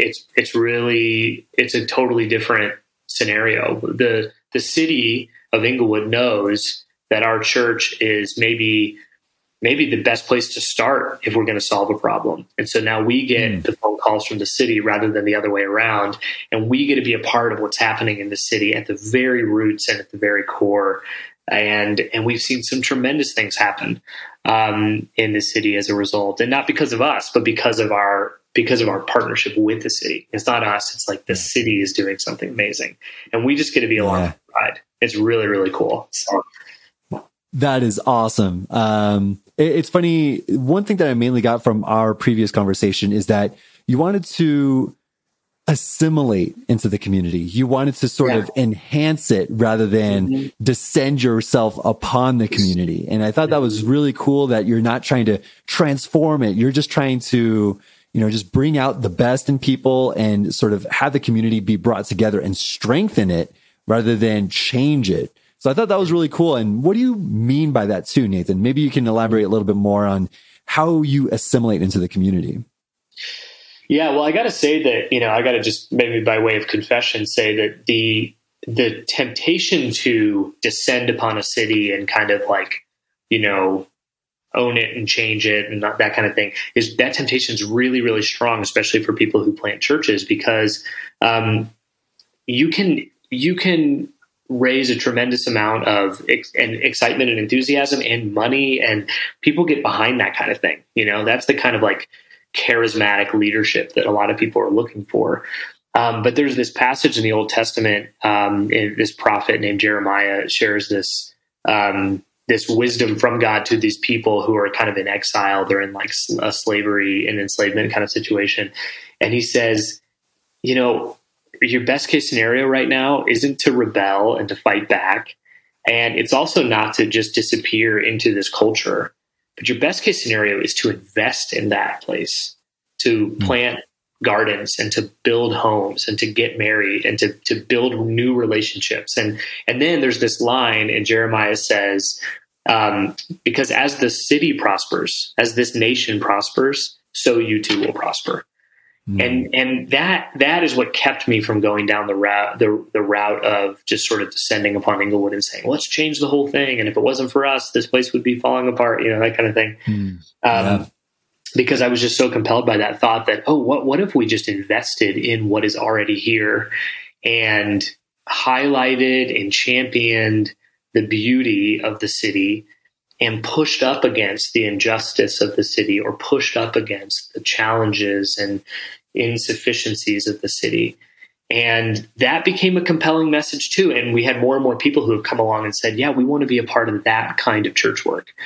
it's a totally different scenario. The city of Inglewood knows that our church is maybe the best place to start if we're going to solve a problem. And so now we get the phone calls from the city rather than the other way around. And we get to be a part of what's happening in the city at the very roots and at the very core. And we've seen some tremendous things happen in the city as a result, and not because of us, but because of our partnership with the city. It's not us. It's like the city is doing something amazing, and we just get to be along for the ride. It's really, really cool. So. That is awesome. It's funny. One thing that I mainly got from our previous conversation is that you wanted to assimilate into the community. You wanted to sort of enhance it rather than descend yourself upon the community. And I thought that was really cool that you're not trying to transform it. You're just trying to, just bring out the best in people and sort of have the community be brought together and strengthen it rather than change it. So I thought that was really cool. And what do you mean by that too, Nathan? Maybe you can elaborate a little bit more on how you assimilate into the community. Yeah, well, I got to say that, I got to just maybe by way of confession say that the temptation to descend upon a city and kind of like, own it and change it and not that kind of thing, is that temptation is really, really strong, especially for people who plant churches, because you can raise a tremendous amount of excitement and enthusiasm and money, and people get behind that kind of thing. That's the kind of like charismatic leadership that a lot of people are looking for. But there's this passage in the Old Testament, this prophet named Jeremiah shares this wisdom from God to these people who are kind of in exile. They're in like a slavery and enslavement kind of situation. And he says, your best case scenario right now isn't to rebel and to fight back. And it's also not to just disappear into this culture. But your best case scenario is to invest in that place, to plant gardens and to build homes and to get married and to build new relationships. And then there's this line, and Jeremiah says, because as the city prospers, as this nation prospers, so you too will prosper. And that is what kept me from going down the route of just sort of descending upon Inglewood and saying, let's change the whole thing. And if it wasn't for us, this place would be falling apart, that kind of thing. Because I was just so compelled by that thought that, what if we just invested in what is already here and highlighted and championed the beauty of the city and pushed up against the injustice of the city, or pushed up against the challenges and insufficiencies of the city. And that became a compelling message too. And we had more and more people who have come along and said, yeah, we want to be a part of that kind of church work,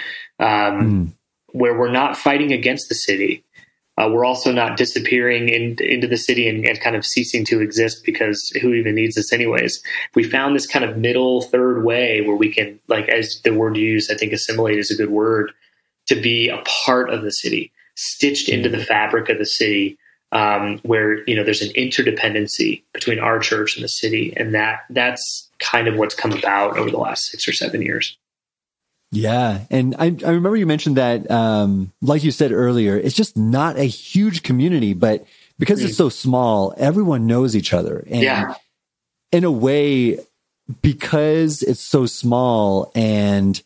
where we're not fighting against the city. We're also not disappearing into the city and kind of ceasing to exist, because who even needs us anyways? We found this kind of middle third way where we can, like, as the word used, I think assimilate is a good word, to be a part of the city, stitched into the fabric of the city, where, there's an interdependency between our church and the city. And that's kind of what's come about over the last 6 or 7 years. Yeah. And I remember you mentioned that, like you said earlier, it's just not a huge community, but because it's so small, everyone knows each other. And in a way, because it's so small and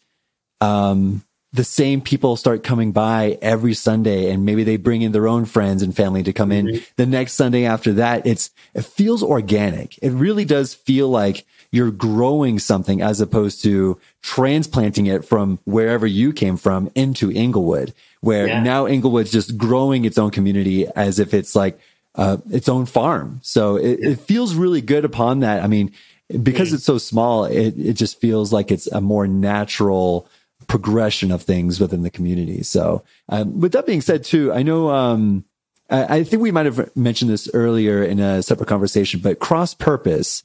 the same people start coming by every Sunday, and maybe they bring in their own friends and family to come in the next Sunday after that, it feels organic. It really does feel like you're growing something as opposed to transplanting it from wherever you came from into Inglewood, where now Inglewood's just growing its own community as if it's like its own farm. So it feels really good upon that. I mean, because it's so small, it just feels like it's a more natural progression of things within the community. So with that being said too, I know, I think we might have mentioned this earlier in a separate conversation, but Cross Purpose,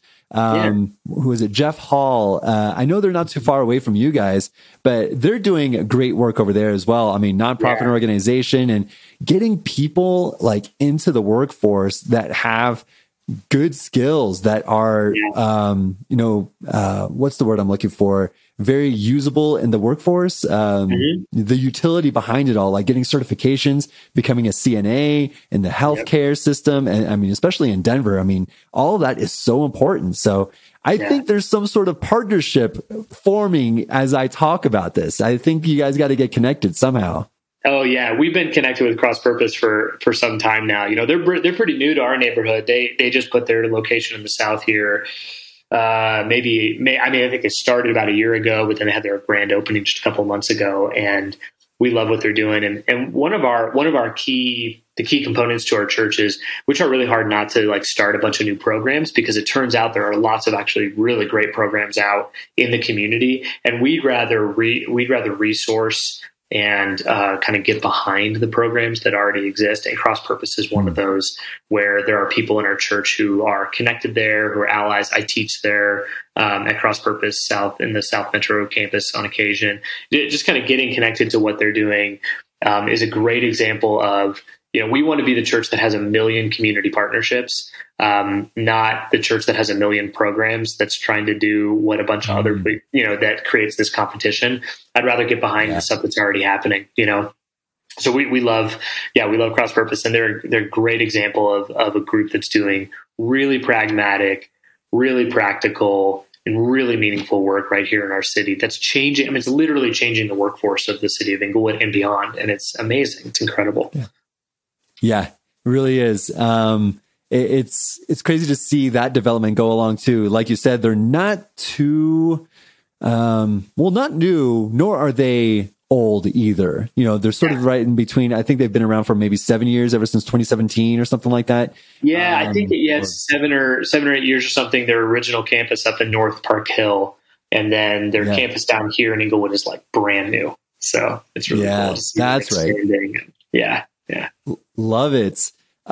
who is it? Jeff Hall. I know they're not too far away from you guys, but they're doing great work over there as well. I mean, nonprofit organization and getting people like into the workforce that have good skills that are, what's the word I'm looking for? Very usable in the workforce. The utility behind it all, like getting certifications, becoming a CNA in the healthcare system. And I mean, especially in Denver, I mean, all of that is so important. So I think there's some sort of partnership forming as I talk about this. I think you guys got to get connected somehow. Oh yeah, we've been connected with Cross Purpose for some time now. They're pretty new to our neighborhood. They just put their location in the South here. I think it started about a year ago, but then they had their grand opening just a couple of months ago, and we love what they're doing. And one of our key components to our churches, which are really hard not to like start a bunch of new programs, because it turns out there are lots of actually really great programs out in the community, and we'd rather resource and kind of get behind the programs that already exist. And Cross Purpose is one of those, where there are people in our church who are connected there, who are allies. I teach there at Cross Purpose South in the South Metro campus on occasion. Just kind of getting connected to what they're doing is a great example of, we want to be the church that has 1 million community partnerships, not the church that has 1 million programs that's trying to do what a bunch of other, that creates this competition. I'd rather get behind the stuff that's already happening, So we love Cross Purpose, and they're a great example of a group that's doing really pragmatic, really practical, and really meaningful work right here in our city. That's changing. I mean, it's literally changing the workforce of the city of Inglewood and beyond, and it's amazing. It's incredible. Yeah, it really is. It's crazy to see that development go along too. Like you said, they're not too not new, nor are they old either. They're sort of right in between. I think they've been around for maybe 7 years, ever since 2017 or something like that. Yeah, I think it's 7 or 8 years or something. Their original campus up in North Park Hill, and then their campus down here in Inglewood is like brand new. So it's really cool to see. That's right. Yeah. Love it.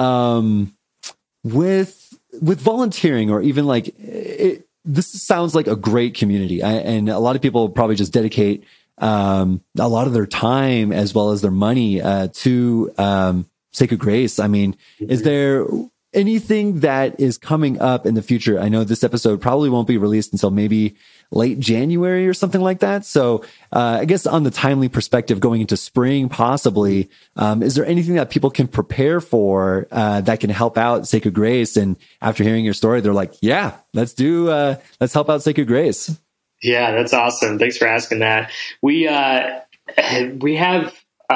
With volunteering, or even like this sounds like a great community, and a lot of people probably just dedicate a lot of their time as well as their money to Sacred Grace. I mean, is there anything that is coming up in the future? I know this episode probably won't be released until maybe late January or something like that. So I guess on the timely perspective, going into spring, possibly, is there anything that people can prepare for that can help out Sacred Grace? And after hearing your story, they're like, yeah, let's help out Sacred Grace. Yeah, that's awesome. Thanks for asking that. We have,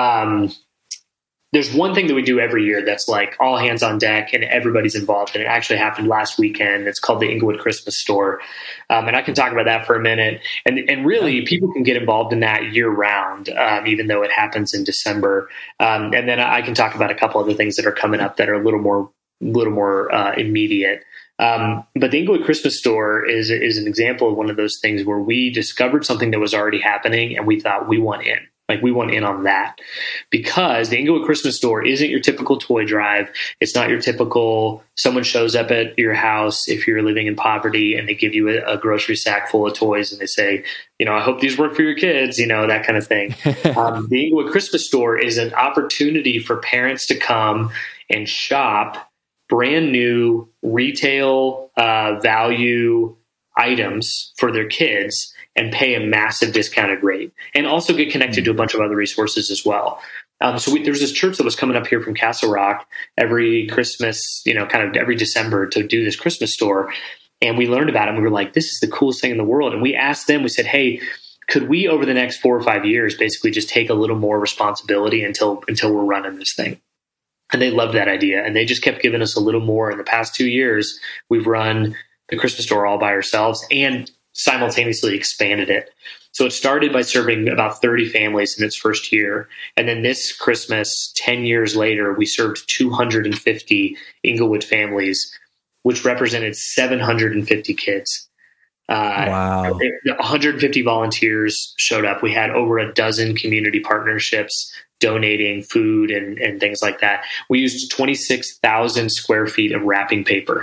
there's one thing that we do every year that's like all hands on deck and everybody's involved. And it actually happened last weekend. It's called the Inglewood Christmas Store. And I can talk about that for a minute. And really people can get involved in that year round, even though it happens in December. And then I can talk about a couple other things that are coming up that are a little more immediate. But the Inglewood Christmas Store is an example of one of those things where we discovered something that was already happening and we thought we want in. Like we want in on that, because the Inglewood Christmas Store isn't your typical toy drive. It's not your typical someone shows up at your house if you're living in poverty and they give you a grocery sack full of toys and they say, I hope these work for your kids, that kind of thing. The Inglewood Christmas Store is an opportunity for parents to come and shop brand new retail value items for their kids and pay a massive discounted rate, and also get connected to a bunch of other resources as well. So there's this church that was coming up here from Castle Rock every Christmas, kind of every December to do this Christmas store. And we learned about it and we were like, this is the coolest thing in the world. And we asked them, we said, hey, could we over the next 4 or 5 years basically just take a little more responsibility until we're running this thing? And they loved that idea. And they just kept giving us a little more. In the past 2 years, we've run the Christmas store all by ourselves and simultaneously expanded it. So it started by serving about 30 families in its first year. And then this Christmas, 10 years later, we served 250 Inglewood families, which represented 750 kids. Wow. 150 volunteers showed up. We had over a dozen community partnerships donating food and things like that. We used 26,000 square feet of wrapping paper.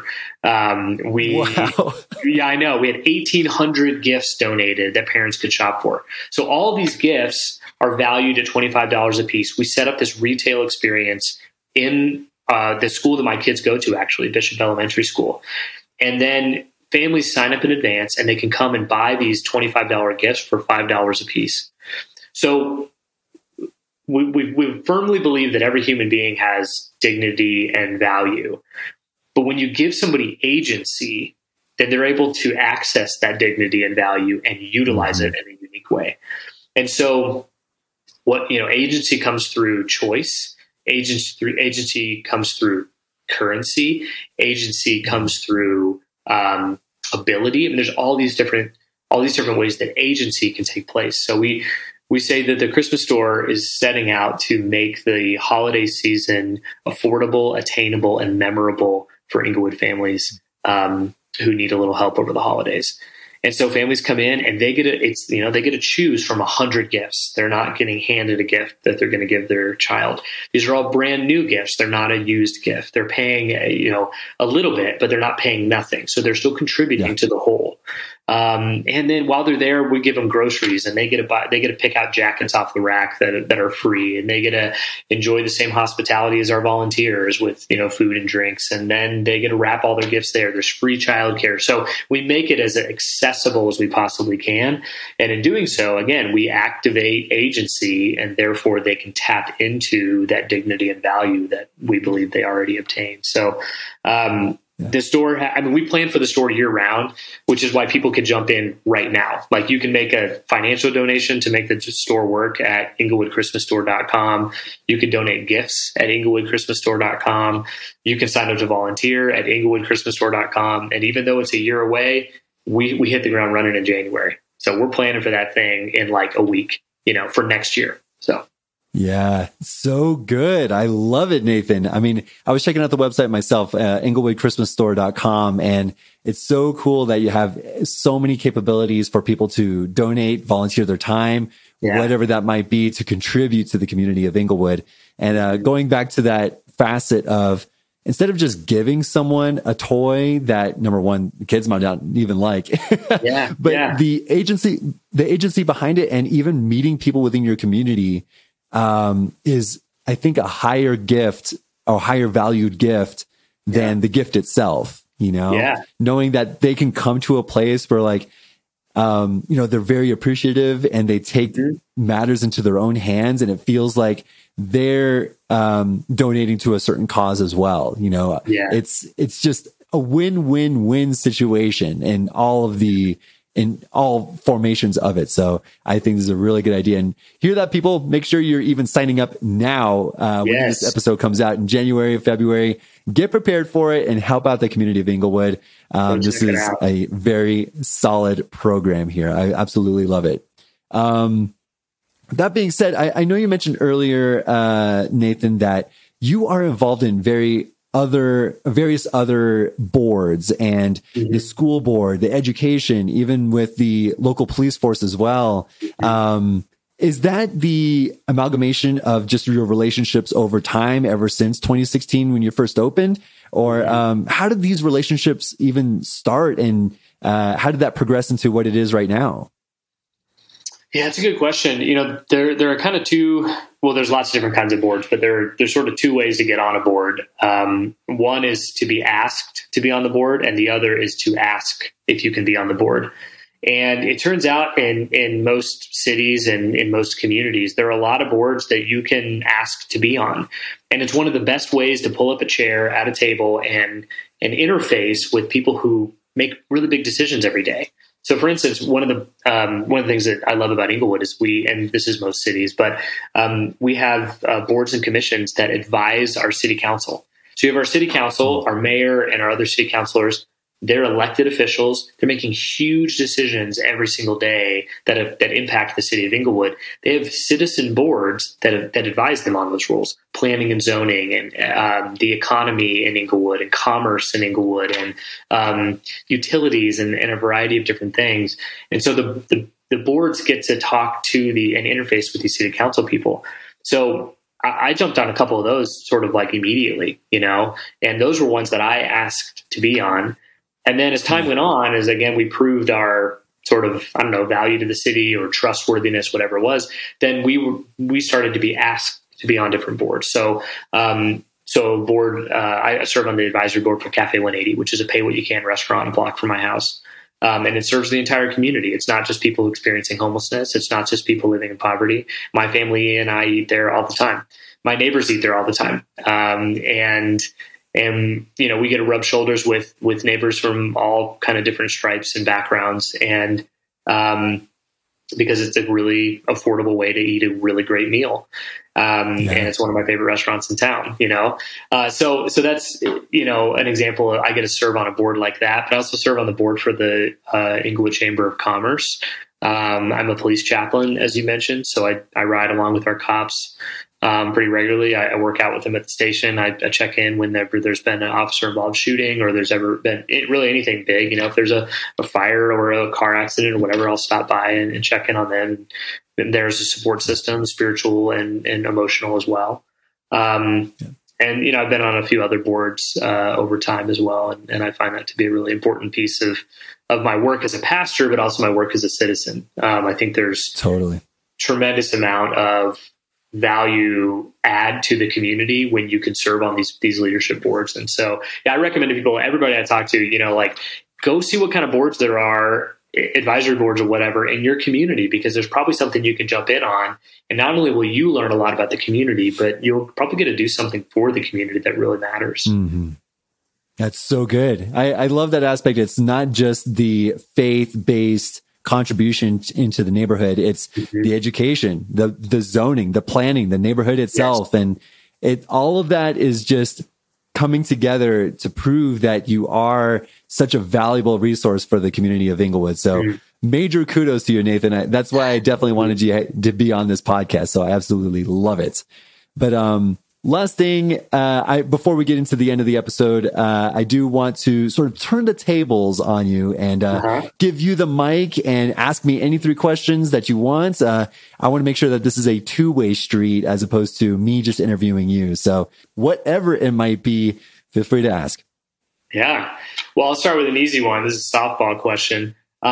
Wow. Yeah, I know. We had 1,800 gifts donated that parents could shop for. So all these gifts are valued at $25 a piece. We set up this retail experience in the school that my kids go to, actually, Bishop Elementary School. And then families sign up in advance and they can come and buy these $25 gifts for $5 a piece. So we firmly believe that every human being has dignity and value. But when you give somebody agency, then they're able to access that dignity and value and utilize it in a unique way. And so agency comes through choice. Agency comes through currency. Agency comes through ability. I mean, there's all these different ways that agency can take place. So we say that the Christmas store is setting out to make the holiday season affordable, attainable, and memorable for Inglewood families who need a little help over the holidays. And so families come in and they get to choose from 100 gifts. They're not getting handed a gift that they're going to give their child. These are all brand new gifts. They're not a used gift. They're paying a little bit, but they're not paying nothing. So they're still contributing to the whole. And then while they're there, we give them groceries, and they get to pick out jackets off the rack that are free, and they get to enjoy the same hospitality as our volunteers with food and drinks. And then they get to wrap all their gifts there. There's free childcare. So we make it as accessible accessible as we possibly can. And in doing so, again, we activate agency, and therefore they can tap into that dignity and value that we believe they already obtained. So, the store, we plan for the store year round, which is why people can jump in right now. Like, you can make a financial donation to make the store work at inglewoodchristmasstore.com. You can donate gifts at inglewoodchristmasstore.com. You can sign up to volunteer at inglewoodchristmasstore.com. And even though it's a year away, we hit the ground running in January. So we're planning for that thing in like a week, for next year. So. Yeah, so good. I love it, Nathan. I mean, I was checking out the website myself, inglewoodchristmasstore.com, and it's so cool that you have so many capabilities for people to donate, volunteer their time, whatever that might be, to contribute to the community of Inglewood. And going back to that facet of, instead of just giving someone a toy that, number one, the kids might not even like, but the agency behind it, and even meeting people within your community, is, I think, a higher gift or higher valued gift than the gift itself, knowing that they can come to a place where, like, they're very appreciative and they take matters into their own hands, and it feels like they're donating to a certain cause as well. It's just a win-win-win situation in all formations of it. So I think this is a really good idea. And hear that, people, make sure you're even signing up now when this episode comes out in January or February. Get prepared for it and help out the community of Inglewood. This is a very solid program here. I absolutely love it. That being said, I know you mentioned earlier, Nathan, that you are involved in various other boards, and the school board, the education, even with the local police force as well. Is that the amalgamation of just your relationships over time ever since 2016 when you first opened? Or how did these relationships even start, and how did that progress into what it is right now? Yeah, it's a good question. There are kind of two. Well, there's lots of different kinds of boards, but there's sort of two ways to get on a board. One is to be asked to be on the board, and the other is to ask if you can be on the board. And it turns out in most cities and in most communities, there are a lot of boards that you can ask to be on. And it's one of the best ways to pull up a chair at a table and interface with people who make really big decisions every day. So, for instance, one of the things that I love about Inglewood is and this is most cities, but we have boards and commissions that advise our city council. So you have our city council, our mayor, and our other city councilors. They're elected officials. They're making huge decisions every single day that impact the city of Inglewood. They have citizen boards that advise them on those rules, planning and zoning, and the economy in Inglewood, and commerce in Inglewood, and utilities, and a variety of different things. And so the boards get to talk to and interface with these city council people. So I jumped on a couple of those sort of like immediately, and those were ones that I asked to be on. And then as time went on, as again, we proved our sort of, value to the city or trustworthiness, whatever it was, then we started to be asked to be on different boards. So, I serve on the advisory board for Cafe 180, which is a pay what you can restaurant a block from my house. And it serves the entire community. It's not just people experiencing homelessness. It's not just people living in poverty. My family and I eat there all the time. My neighbors eat there all the time. And we get to rub shoulders with neighbors from all kind of different stripes and backgrounds. And because it's a really affordable way to eat a really great meal. And it's one of my favorite restaurants in town, So that's, an example. I get to serve on a board like that, but I also serve on the board for the Inglewood Chamber of Commerce. I'm a police chaplain, as you mentioned. So I ride along with our cops pretty regularly. I work out with them at the station. I check in whenever there's been an officer-involved shooting, or there's ever been really anything big. If there's a fire or a car accident or whatever, I'll stop by and check in on them. And there's a support system, spiritual and emotional as well. And I've been on a few other boards over time as well, and I find that to be a really important piece of my work as a pastor, but also my work as a citizen. I think there's tremendous amount of value add to the community when you can serve on these leadership boards. And so, I recommend to people, everybody I talk to, go see what kind of boards there are advisory boards or whatever in your community, because there's probably something you can jump in on. And not only will you learn a lot about the community, but you'll probably get to do something for the community that really matters. Mm-hmm. That's so good. I love that aspect. It's not just the faith-based contribution into the neighborhood. It's the education, the zoning, the planning, the neighborhood itself. Yes. And all of that is just coming together to prove that you are such a valuable resource for the community of Inglewood. So major kudos to you, Nathan. That's why I definitely wanted you to be on this podcast. So I absolutely love it. But, last thing, before we get into the end of the episode, I do want to sort of turn the tables on you and give you the mic and ask me any 3 questions that you want. I want to make sure that this is a two-way street as opposed to me just interviewing you. So whatever it might be, feel free to ask. Yeah. Well, I'll start with an easy one. This is a softball question.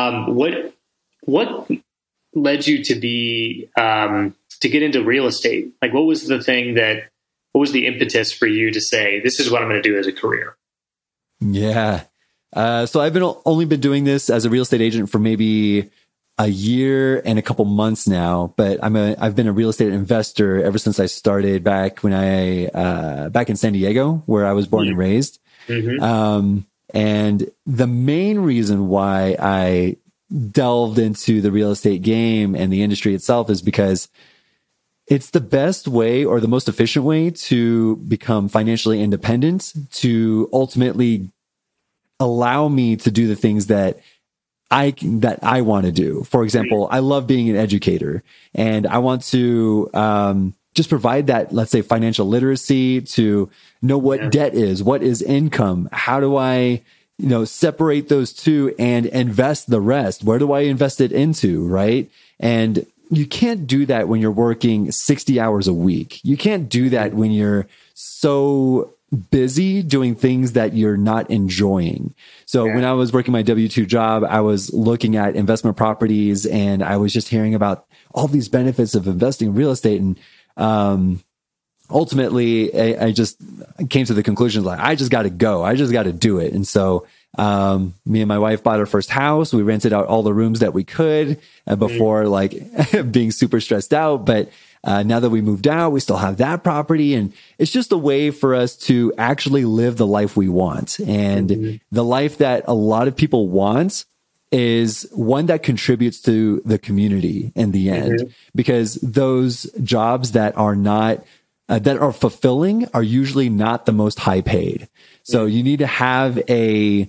What led you to be to get into real estate? Like, what was the impetus for you to say, this is what I'm going to do as a career? Yeah. So I've only been doing this as a real estate agent for maybe a year and a couple months now, but I've been a real estate investor ever since I started back back in San Diego, where I was born and raised. Mm-hmm. And the main reason why I delved into the real estate game and the industry itself is because it's the best way or the most efficient way to become financially independent, to ultimately allow me to do the things that I want to do. For example, I love being an educator, and I want to just provide that, let's say, financial literacy, to know what debt is, what is income, how do I separate those two and invest the rest? Where do I invest it into? Right. And you can't do that when you're working 60 hours a week. You can't do that when you're so busy doing things that you're not enjoying. So when I was working my W-2 job, I was looking at investment properties, and I was just hearing about all these benefits of investing in real estate. And ultimately, I just came to the conclusion, like, I just got to go. I just got to do it. And so me and my wife bought our first house. We rented out all the rooms that we could before being super stressed out. But now that we moved out, we still have that property. And it's just a way for us to actually live the life we want. And the life that a lot of people want is one that contributes to the community in the end, because those jobs that are not that are fulfilling are usually not the most high paid. So you need to have a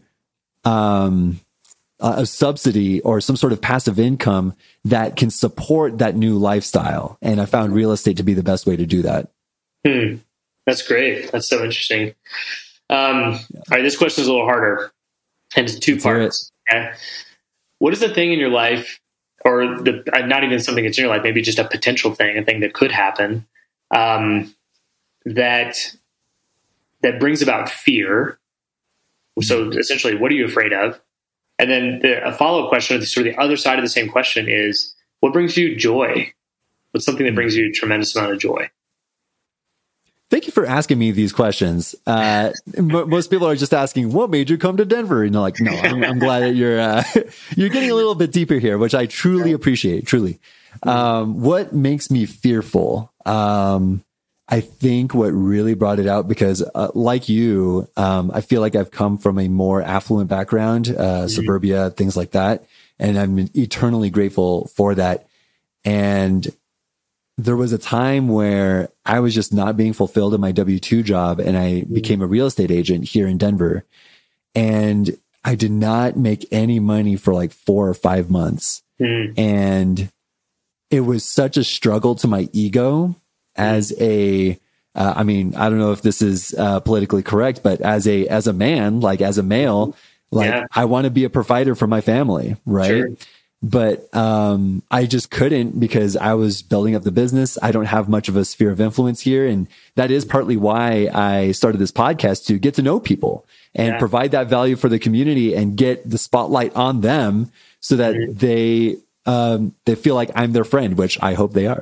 subsidy or some sort of passive income that can support that new lifestyle. And I found real estate to be the best way to do that. That's great. That's so interesting. All right, this question is a little harder, and it's 2 parts. Okay. What is the thing in your life, or not even something that's in your life, maybe just a potential thing, a thing that could happen, that brings about fear? So essentially, what are you afraid of? And then a follow-up question, sort of the other side of the same question, is what brings you joy? What's something that brings you a tremendous amount of joy? Thank you for asking me these questions. Most people are just asking, what made you come to Denver? And they're like, no, I'm glad that you're getting a little bit deeper here, which I truly appreciate. Truly. What makes me fearful? I think what really brought it out, because like you, I feel like I've come from a more affluent background, suburbia, things like that. And I'm eternally grateful for that. And there was a time where I was just not being fulfilled in my W-2 job, and I became a real estate agent here in Denver. And I did not make any money for like 4 or 5 months. And it was such a struggle to my ego as I don't know if this is politically correct, but as a man, like as a male, I want to be a provider for my family. Right. Sure. But I just couldn't, because I was building up the business. I don't have much of a sphere of influence here. And that is partly why I started this podcast, to get to know people and provide that value for the community and get the spotlight on them, so that they feel like I'm their friend, which I hope they are.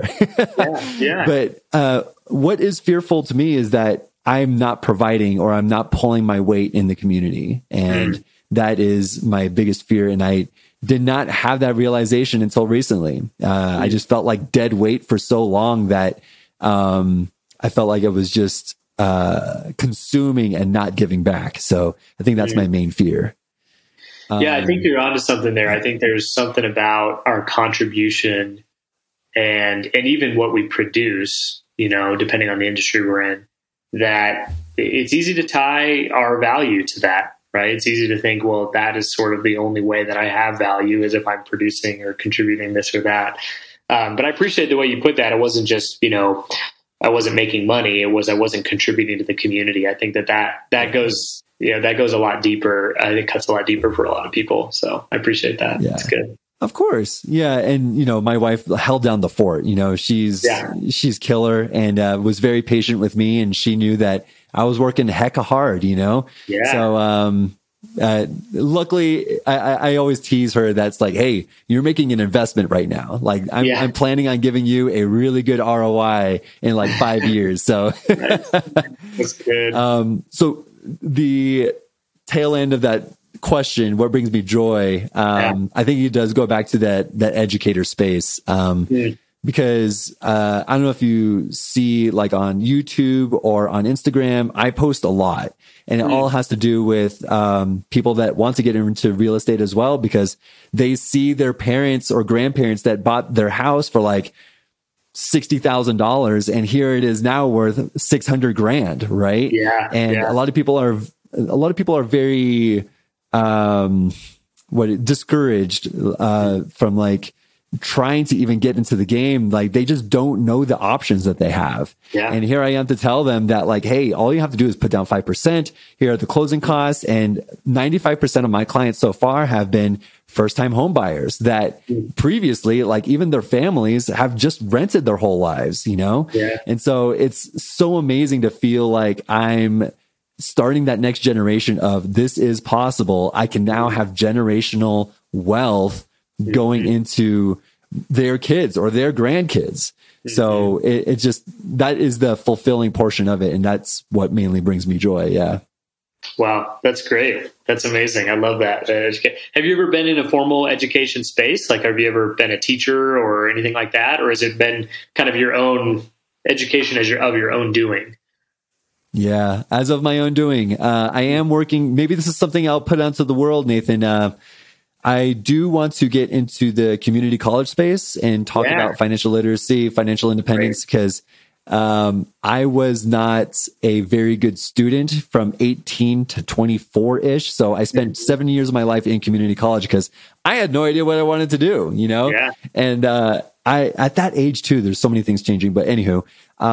But what is fearful to me is that I'm not providing, or I'm not pulling my weight in the community. And that is my biggest fear. And I did not have that realization until recently. I just felt like dead weight for so long that I felt like it was just consuming and not giving back. So I think that's my main fear. Yeah, I think you're onto something there. I think there's something about our contribution and even what we produce, depending on the industry we're in, that it's easy to tie our value to that, right? It's easy to think, well, that is sort of the only way that I have value is if I'm producing or contributing this or that. But I appreciate the way you put that. It wasn't just, I wasn't making money. It was, I wasn't contributing to the community. I think that goes, that goes a lot deeper. I think cuts a lot deeper for a lot of people. So I appreciate that. Yeah. That's good. Of course. Yeah. And, my wife held down the fort, she's killer and was very patient with me. And she knew that I was working hecka hard, Yeah. So, luckily I always tease her. That's like, hey, you're making an investment right now. Like I'm planning on giving you a really good ROI in like 5 years. So that's good. So the tail end of that question, what brings me joy? I think it does go back to that educator space. Because I don't know if you see like on YouTube or on Instagram, I post a lot, and it all has to do with people that want to get into real estate as well, because they see their parents or grandparents that bought their house for like $60,000, and here it is now worth $600,000, right? Yeah, and a lot of people are very discouraged from like trying to even get into the game. Like they just don't know the options that they have. Yeah. And here I am to tell them that like, hey, all you have to do is put down 5%. Here are the closing costs. And 95% of my clients so far have been first-time home buyers that previously, like even their families have just rented their whole lives, Yeah. And so it's so amazing to feel like I'm starting that next generation of this is possible. I can now have generational wealth going into their kids or their grandkids. So it just, that is the fulfilling portion of it. And that's what mainly brings me joy. Yeah. Wow. That's great. That's amazing. I love that. Have you ever been in a formal education space? Like, have you ever been a teacher or anything like that? Or has it been kind of your own education of your own doing? Yeah. As of my own doing, I am working. Maybe this is something I'll put out to the world, Nathan. I do want to get into the community college space and talk about financial literacy, financial independence, because I was not a very good student from 18 to 24-ish. So I spent 7 years of my life in community college because I had no idea what I wanted to do, Yeah. And I at that age too, there's so many things changing. But anywho,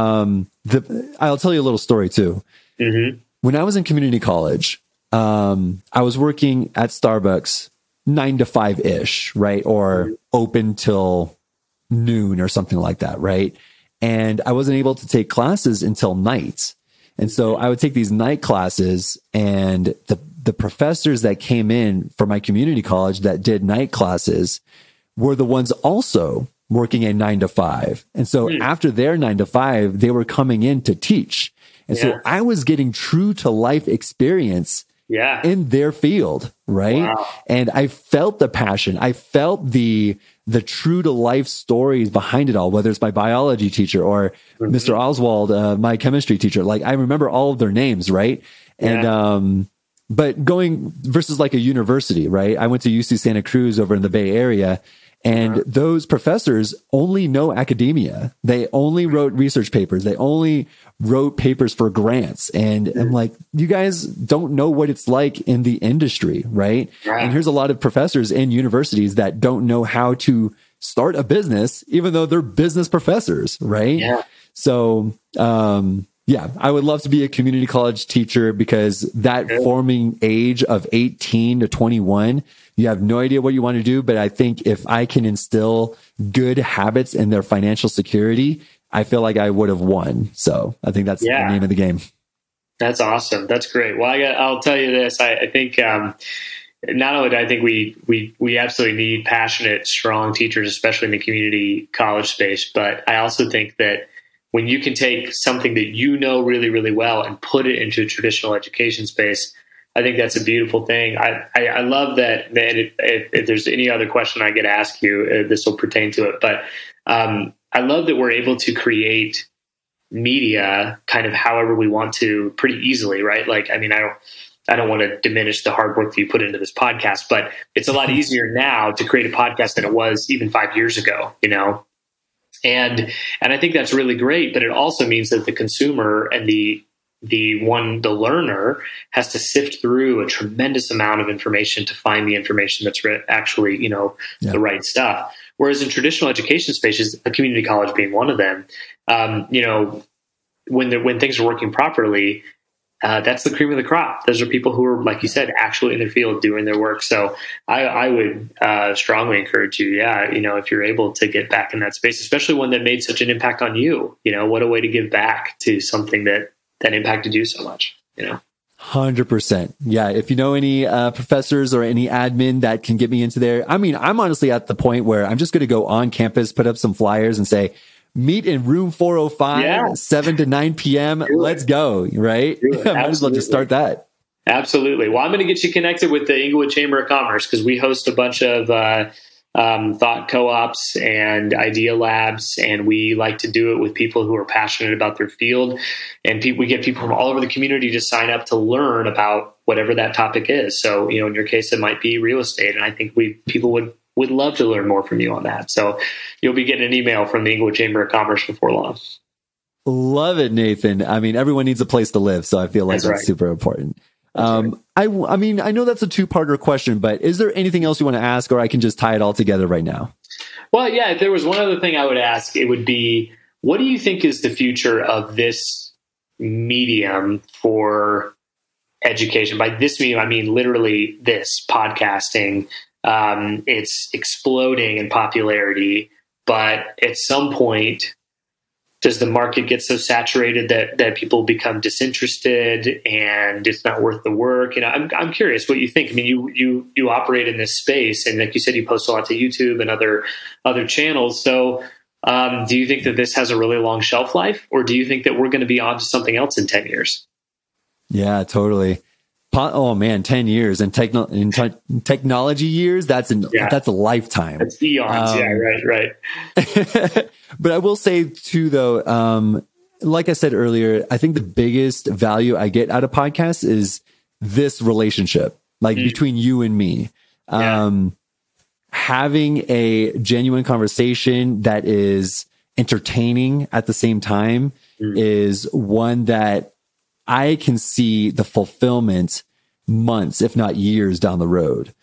I'll tell you a little story too. Mm-hmm. When I was in community college, I was working at Starbucks 9 to 5-ish, right? Or open till noon or something like that, right? And I wasn't able to take classes until night. And so I would take these night classes, and the professors that came in for my community college that did night classes were the ones also working a 9 to 5. And so after their 9 to 5, they were coming in to teach. And so I was getting true to life experience in their field, right? Wow. And I felt the passion. I felt the true to life stories behind it all, whether it's my biology teacher or Mr. Oswald, my chemistry teacher. Like I remember all of their names, right? And but going versus like a university, right? I went to UC Santa Cruz over in the Bay Area, and those professors only know academia. They only wrote research papers. They only wrote papers for grants. And I'm like, you guys don't know what it's like in the industry, right? And here's a lot of professors in universities that don't know how to start a business, even though they're business professors, right? Yeah. So, I would love to be a community college teacher, because that forming age of 18 to 21, you have no idea what you want to do. But I think if I can instill good habits in their financial security, I feel like I would have won. So I think that's the name of the game. That's awesome. That's great. Well, I'll tell you this. I think not only do I think we absolutely need passionate, strong teachers, especially in the community college space, but I also think that when you can take something that you know really, really well and put it into a traditional education space, I think that's a beautiful thing. I love that, man. If there's any other question I could ask you, this will pertain to it. But I love that we're able to create media kind of however we want to pretty easily, right? Like, I mean, I don't want to diminish the hard work that you put into this podcast, but it's a lot easier now to create a podcast than it was even 5 years ago, you know? And I think that's really great, but it also means that the consumer and the learner has to sift through a tremendous amount of information to find the information that's actually, you know, the right stuff. Whereas in traditional education spaces, a community college being one of them, you know, when things are working properly, that's the cream of the crop. Those are people who are, like you said, actually in their field doing their work. So I would strongly encourage you, you know, if you're able to get back in that space, especially one that made such an impact on you, you know, what a way to give back to something that impacted you so much, you know? 100%. Yeah. If you know any professors or any admin that can get me into there, I mean, I'm honestly at the point where I'm just going to go on campus, put up some flyers and say, meet in room 405, 7 to 9 p.m. Let's go. Right. I might as well just start that. Absolutely. Well, I'm going to get you connected with the Inglewood Chamber of Commerce because we host a bunch of thought co-ops and idea labs, and we like to do it with people who are passionate about their field, and we get people from all over the community to sign up to learn about whatever that topic is. So, you know, in your case, it might be real estate, and I think people would love to learn more from you on that. So you'll be getting an email from the Inglewood Chamber of Commerce before long. Love it, Nathan. I mean, everyone needs a place to live, so I feel like that's super important. I mean, I know that's a two-parter question, but is there anything else you want to ask, or I can just tie it all together right now? Well, yeah, if there was one other thing I would ask, it would be, what do you think is the future of this medium for education? By this medium, I mean literally this podcasting. It's exploding in popularity, but at some point, does the market get so saturated that people become disinterested and it's not worth the work? You know, I'm curious what you think. I mean, you operate in this space, and like you said, you post a lot to YouTube and other channels. So, do you think that this has a really long shelf life, or do you think that we're going to be on to something else in 10 years? Yeah, totally. Oh man, 10 years and technology years. That's a lifetime. That's eons. Right. But I will say too, though, like I said earlier, I think the biggest value I get out of podcasts is this relationship, like between you and me. Having a genuine conversation that is entertaining at the same time is one that I can see the fulfillment months, if not years down the road.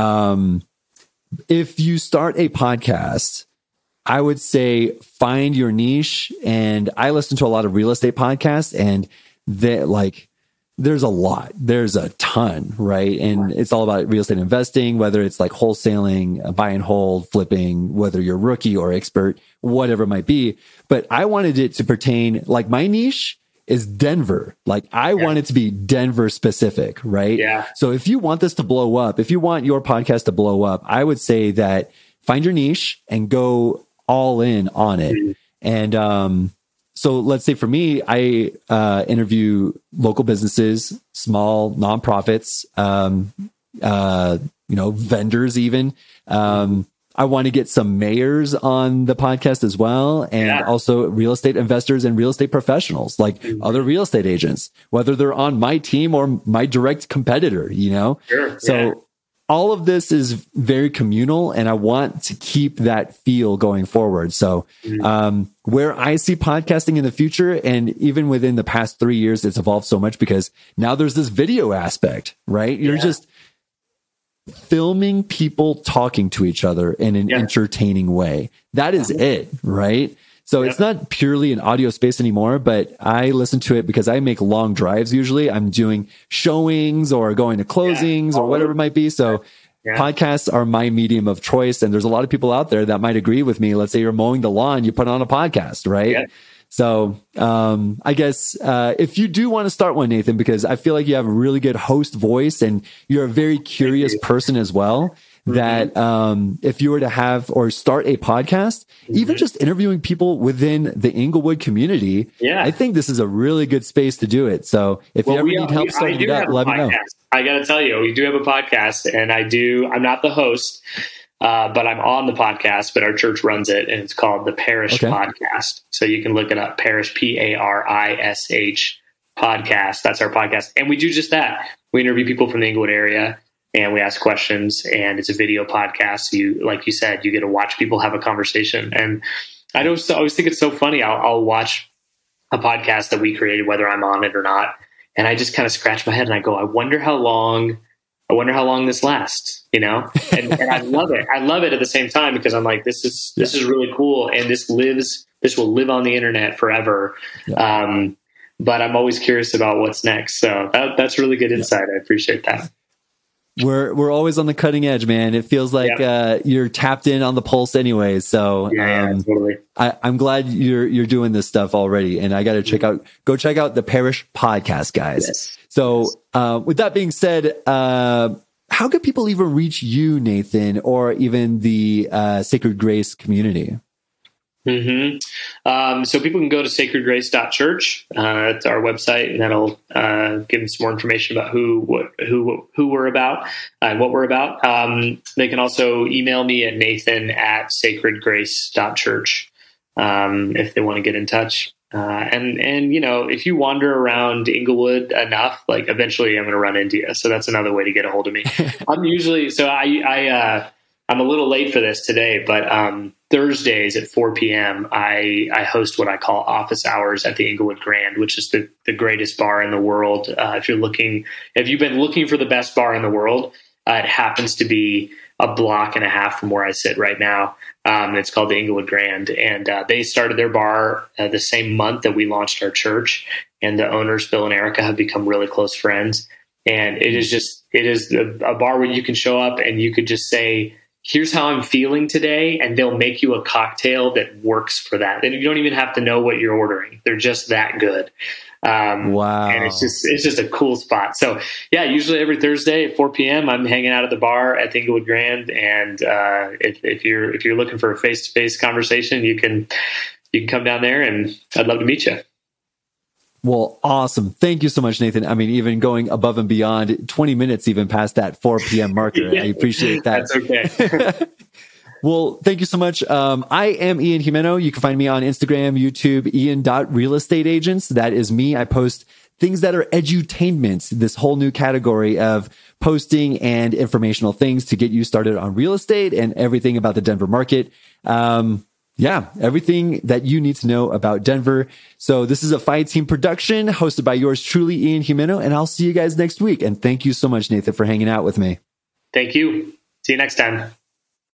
If you start a podcast, I would say find your niche. And I listen to a lot of real estate podcasts, and there's a ton, right? And it's all about real estate investing, whether it's like wholesaling, buy and hold, flipping, whether you're rookie or expert, whatever it might be. But I wanted it to pertain, like my niche is Denver. Like I want it to be Denver specific, right? Yeah. So if you want this to blow up, if you want your podcast to blow up, I would say that find your niche and go all in on it. And so let's say for me, I interview local businesses, small nonprofits, vendors even. I want to get some mayors on the podcast as well. And also real estate investors and real estate professionals, like other real estate agents, whether they're on my team or my direct competitor, you know? So all of this is very communal, and I want to keep that feel going forward. So where I see podcasting in the future, and even within the past 3 years, it's evolved so much because now there's this video aspect, right? You're just filming people talking to each other in an entertaining way. That is it, right? So it's not purely an audio space anymore, but I listen to it because I make long drives. Usually I'm doing showings or going to closings or whatever it might be. So podcasts are my medium of choice. And there's a lot of people out there that might agree with me. Let's say you're mowing the lawn, you put on a podcast, right? So I guess if you do want to start one, Nathan, because I feel like you have a really good host voice and you're a very curious person as well, that if you were to have or start a podcast, even just interviewing people within the Inglewood community, I think this is a really good space to do it. So if you ever need help starting it up, let me know. I got to tell you, we do have a podcast, and I'm not the host, but I'm on the podcast, but our church runs it, and it's called the Parish Podcast. So you can look it up, Parish, Parish Podcast. That's our podcast. And we do just that. We interview people from the Inglewood area, and we ask questions, and it's a video podcast. So like you said, you get to watch people have a conversation. And I always think it's so funny. I'll watch a podcast that we created, whether I'm on it or not. And I just kind of scratch my head and I go, I wonder how long this lasts, and I love it. I love it at the same time, because I'm like, this is really cool. And this will live on the internet forever. Yeah. But I'm always curious about what's next. So that's really good insight. I appreciate that. We're always on the cutting edge, man. It feels like you're tapped in on the pulse anyways. So totally. I'm glad you're doing this stuff already. And I got to go check out the Parish Podcast, guys. Yes. So with that being said, how could people even reach you, Nathan, or even the Sacred Grace community? So people can go to sacredgrace.church. That's our website, and that'll give them some more information about who we're about and what we're about. They can also email me at nathan@sacredgrace.church if they want to get in touch. And if you wander around Inglewood enough, like eventually I'm going to run into you. So that's another way to get a hold of me. I'm usually I'm a little late for this today, but Thursdays at 4 p.m., I host what I call office hours at the Inglewood Grand, which is the greatest bar in the world. If you've been looking for the best bar in the world, it happens to be a block and a half from where I sit right now. It's called the Inglewood Grand, and they started their bar the same month that we launched our church. And the owners, Bill and Erica, have become really close friends. And it is a bar where you can show up and you could just say, here's how I'm feeling today, and they'll make you a cocktail that works for that. And you don't even have to know what you're ordering. They're just that good. Wow. And it's just a cool spot. So yeah, usually every Thursday at 4 p.m. I'm hanging out at the bar at the Inglewood Grand. And if you're looking for a face-to-face conversation, you can come down there, and I'd love to meet you. Well, awesome. Thank you so much, Nathan. I mean, even going above and beyond 20 minutes, even past that 4 p.m. marker. I appreciate that. That's okay. Well, thank you so much. I am Ian Jimeno. You can find me on Instagram, YouTube, Ian.realestateagents. That is me. I post things that are edutainment, this whole new category of posting and informational things to get you started on real estate and everything about the Denver market. Everything that you need to know about Denver. So this is a Phi Team production hosted by yours truly, Ian Jimeno, and I'll see you guys next week. And thank you so much, Nathan, for hanging out with me. Thank you. See you next time.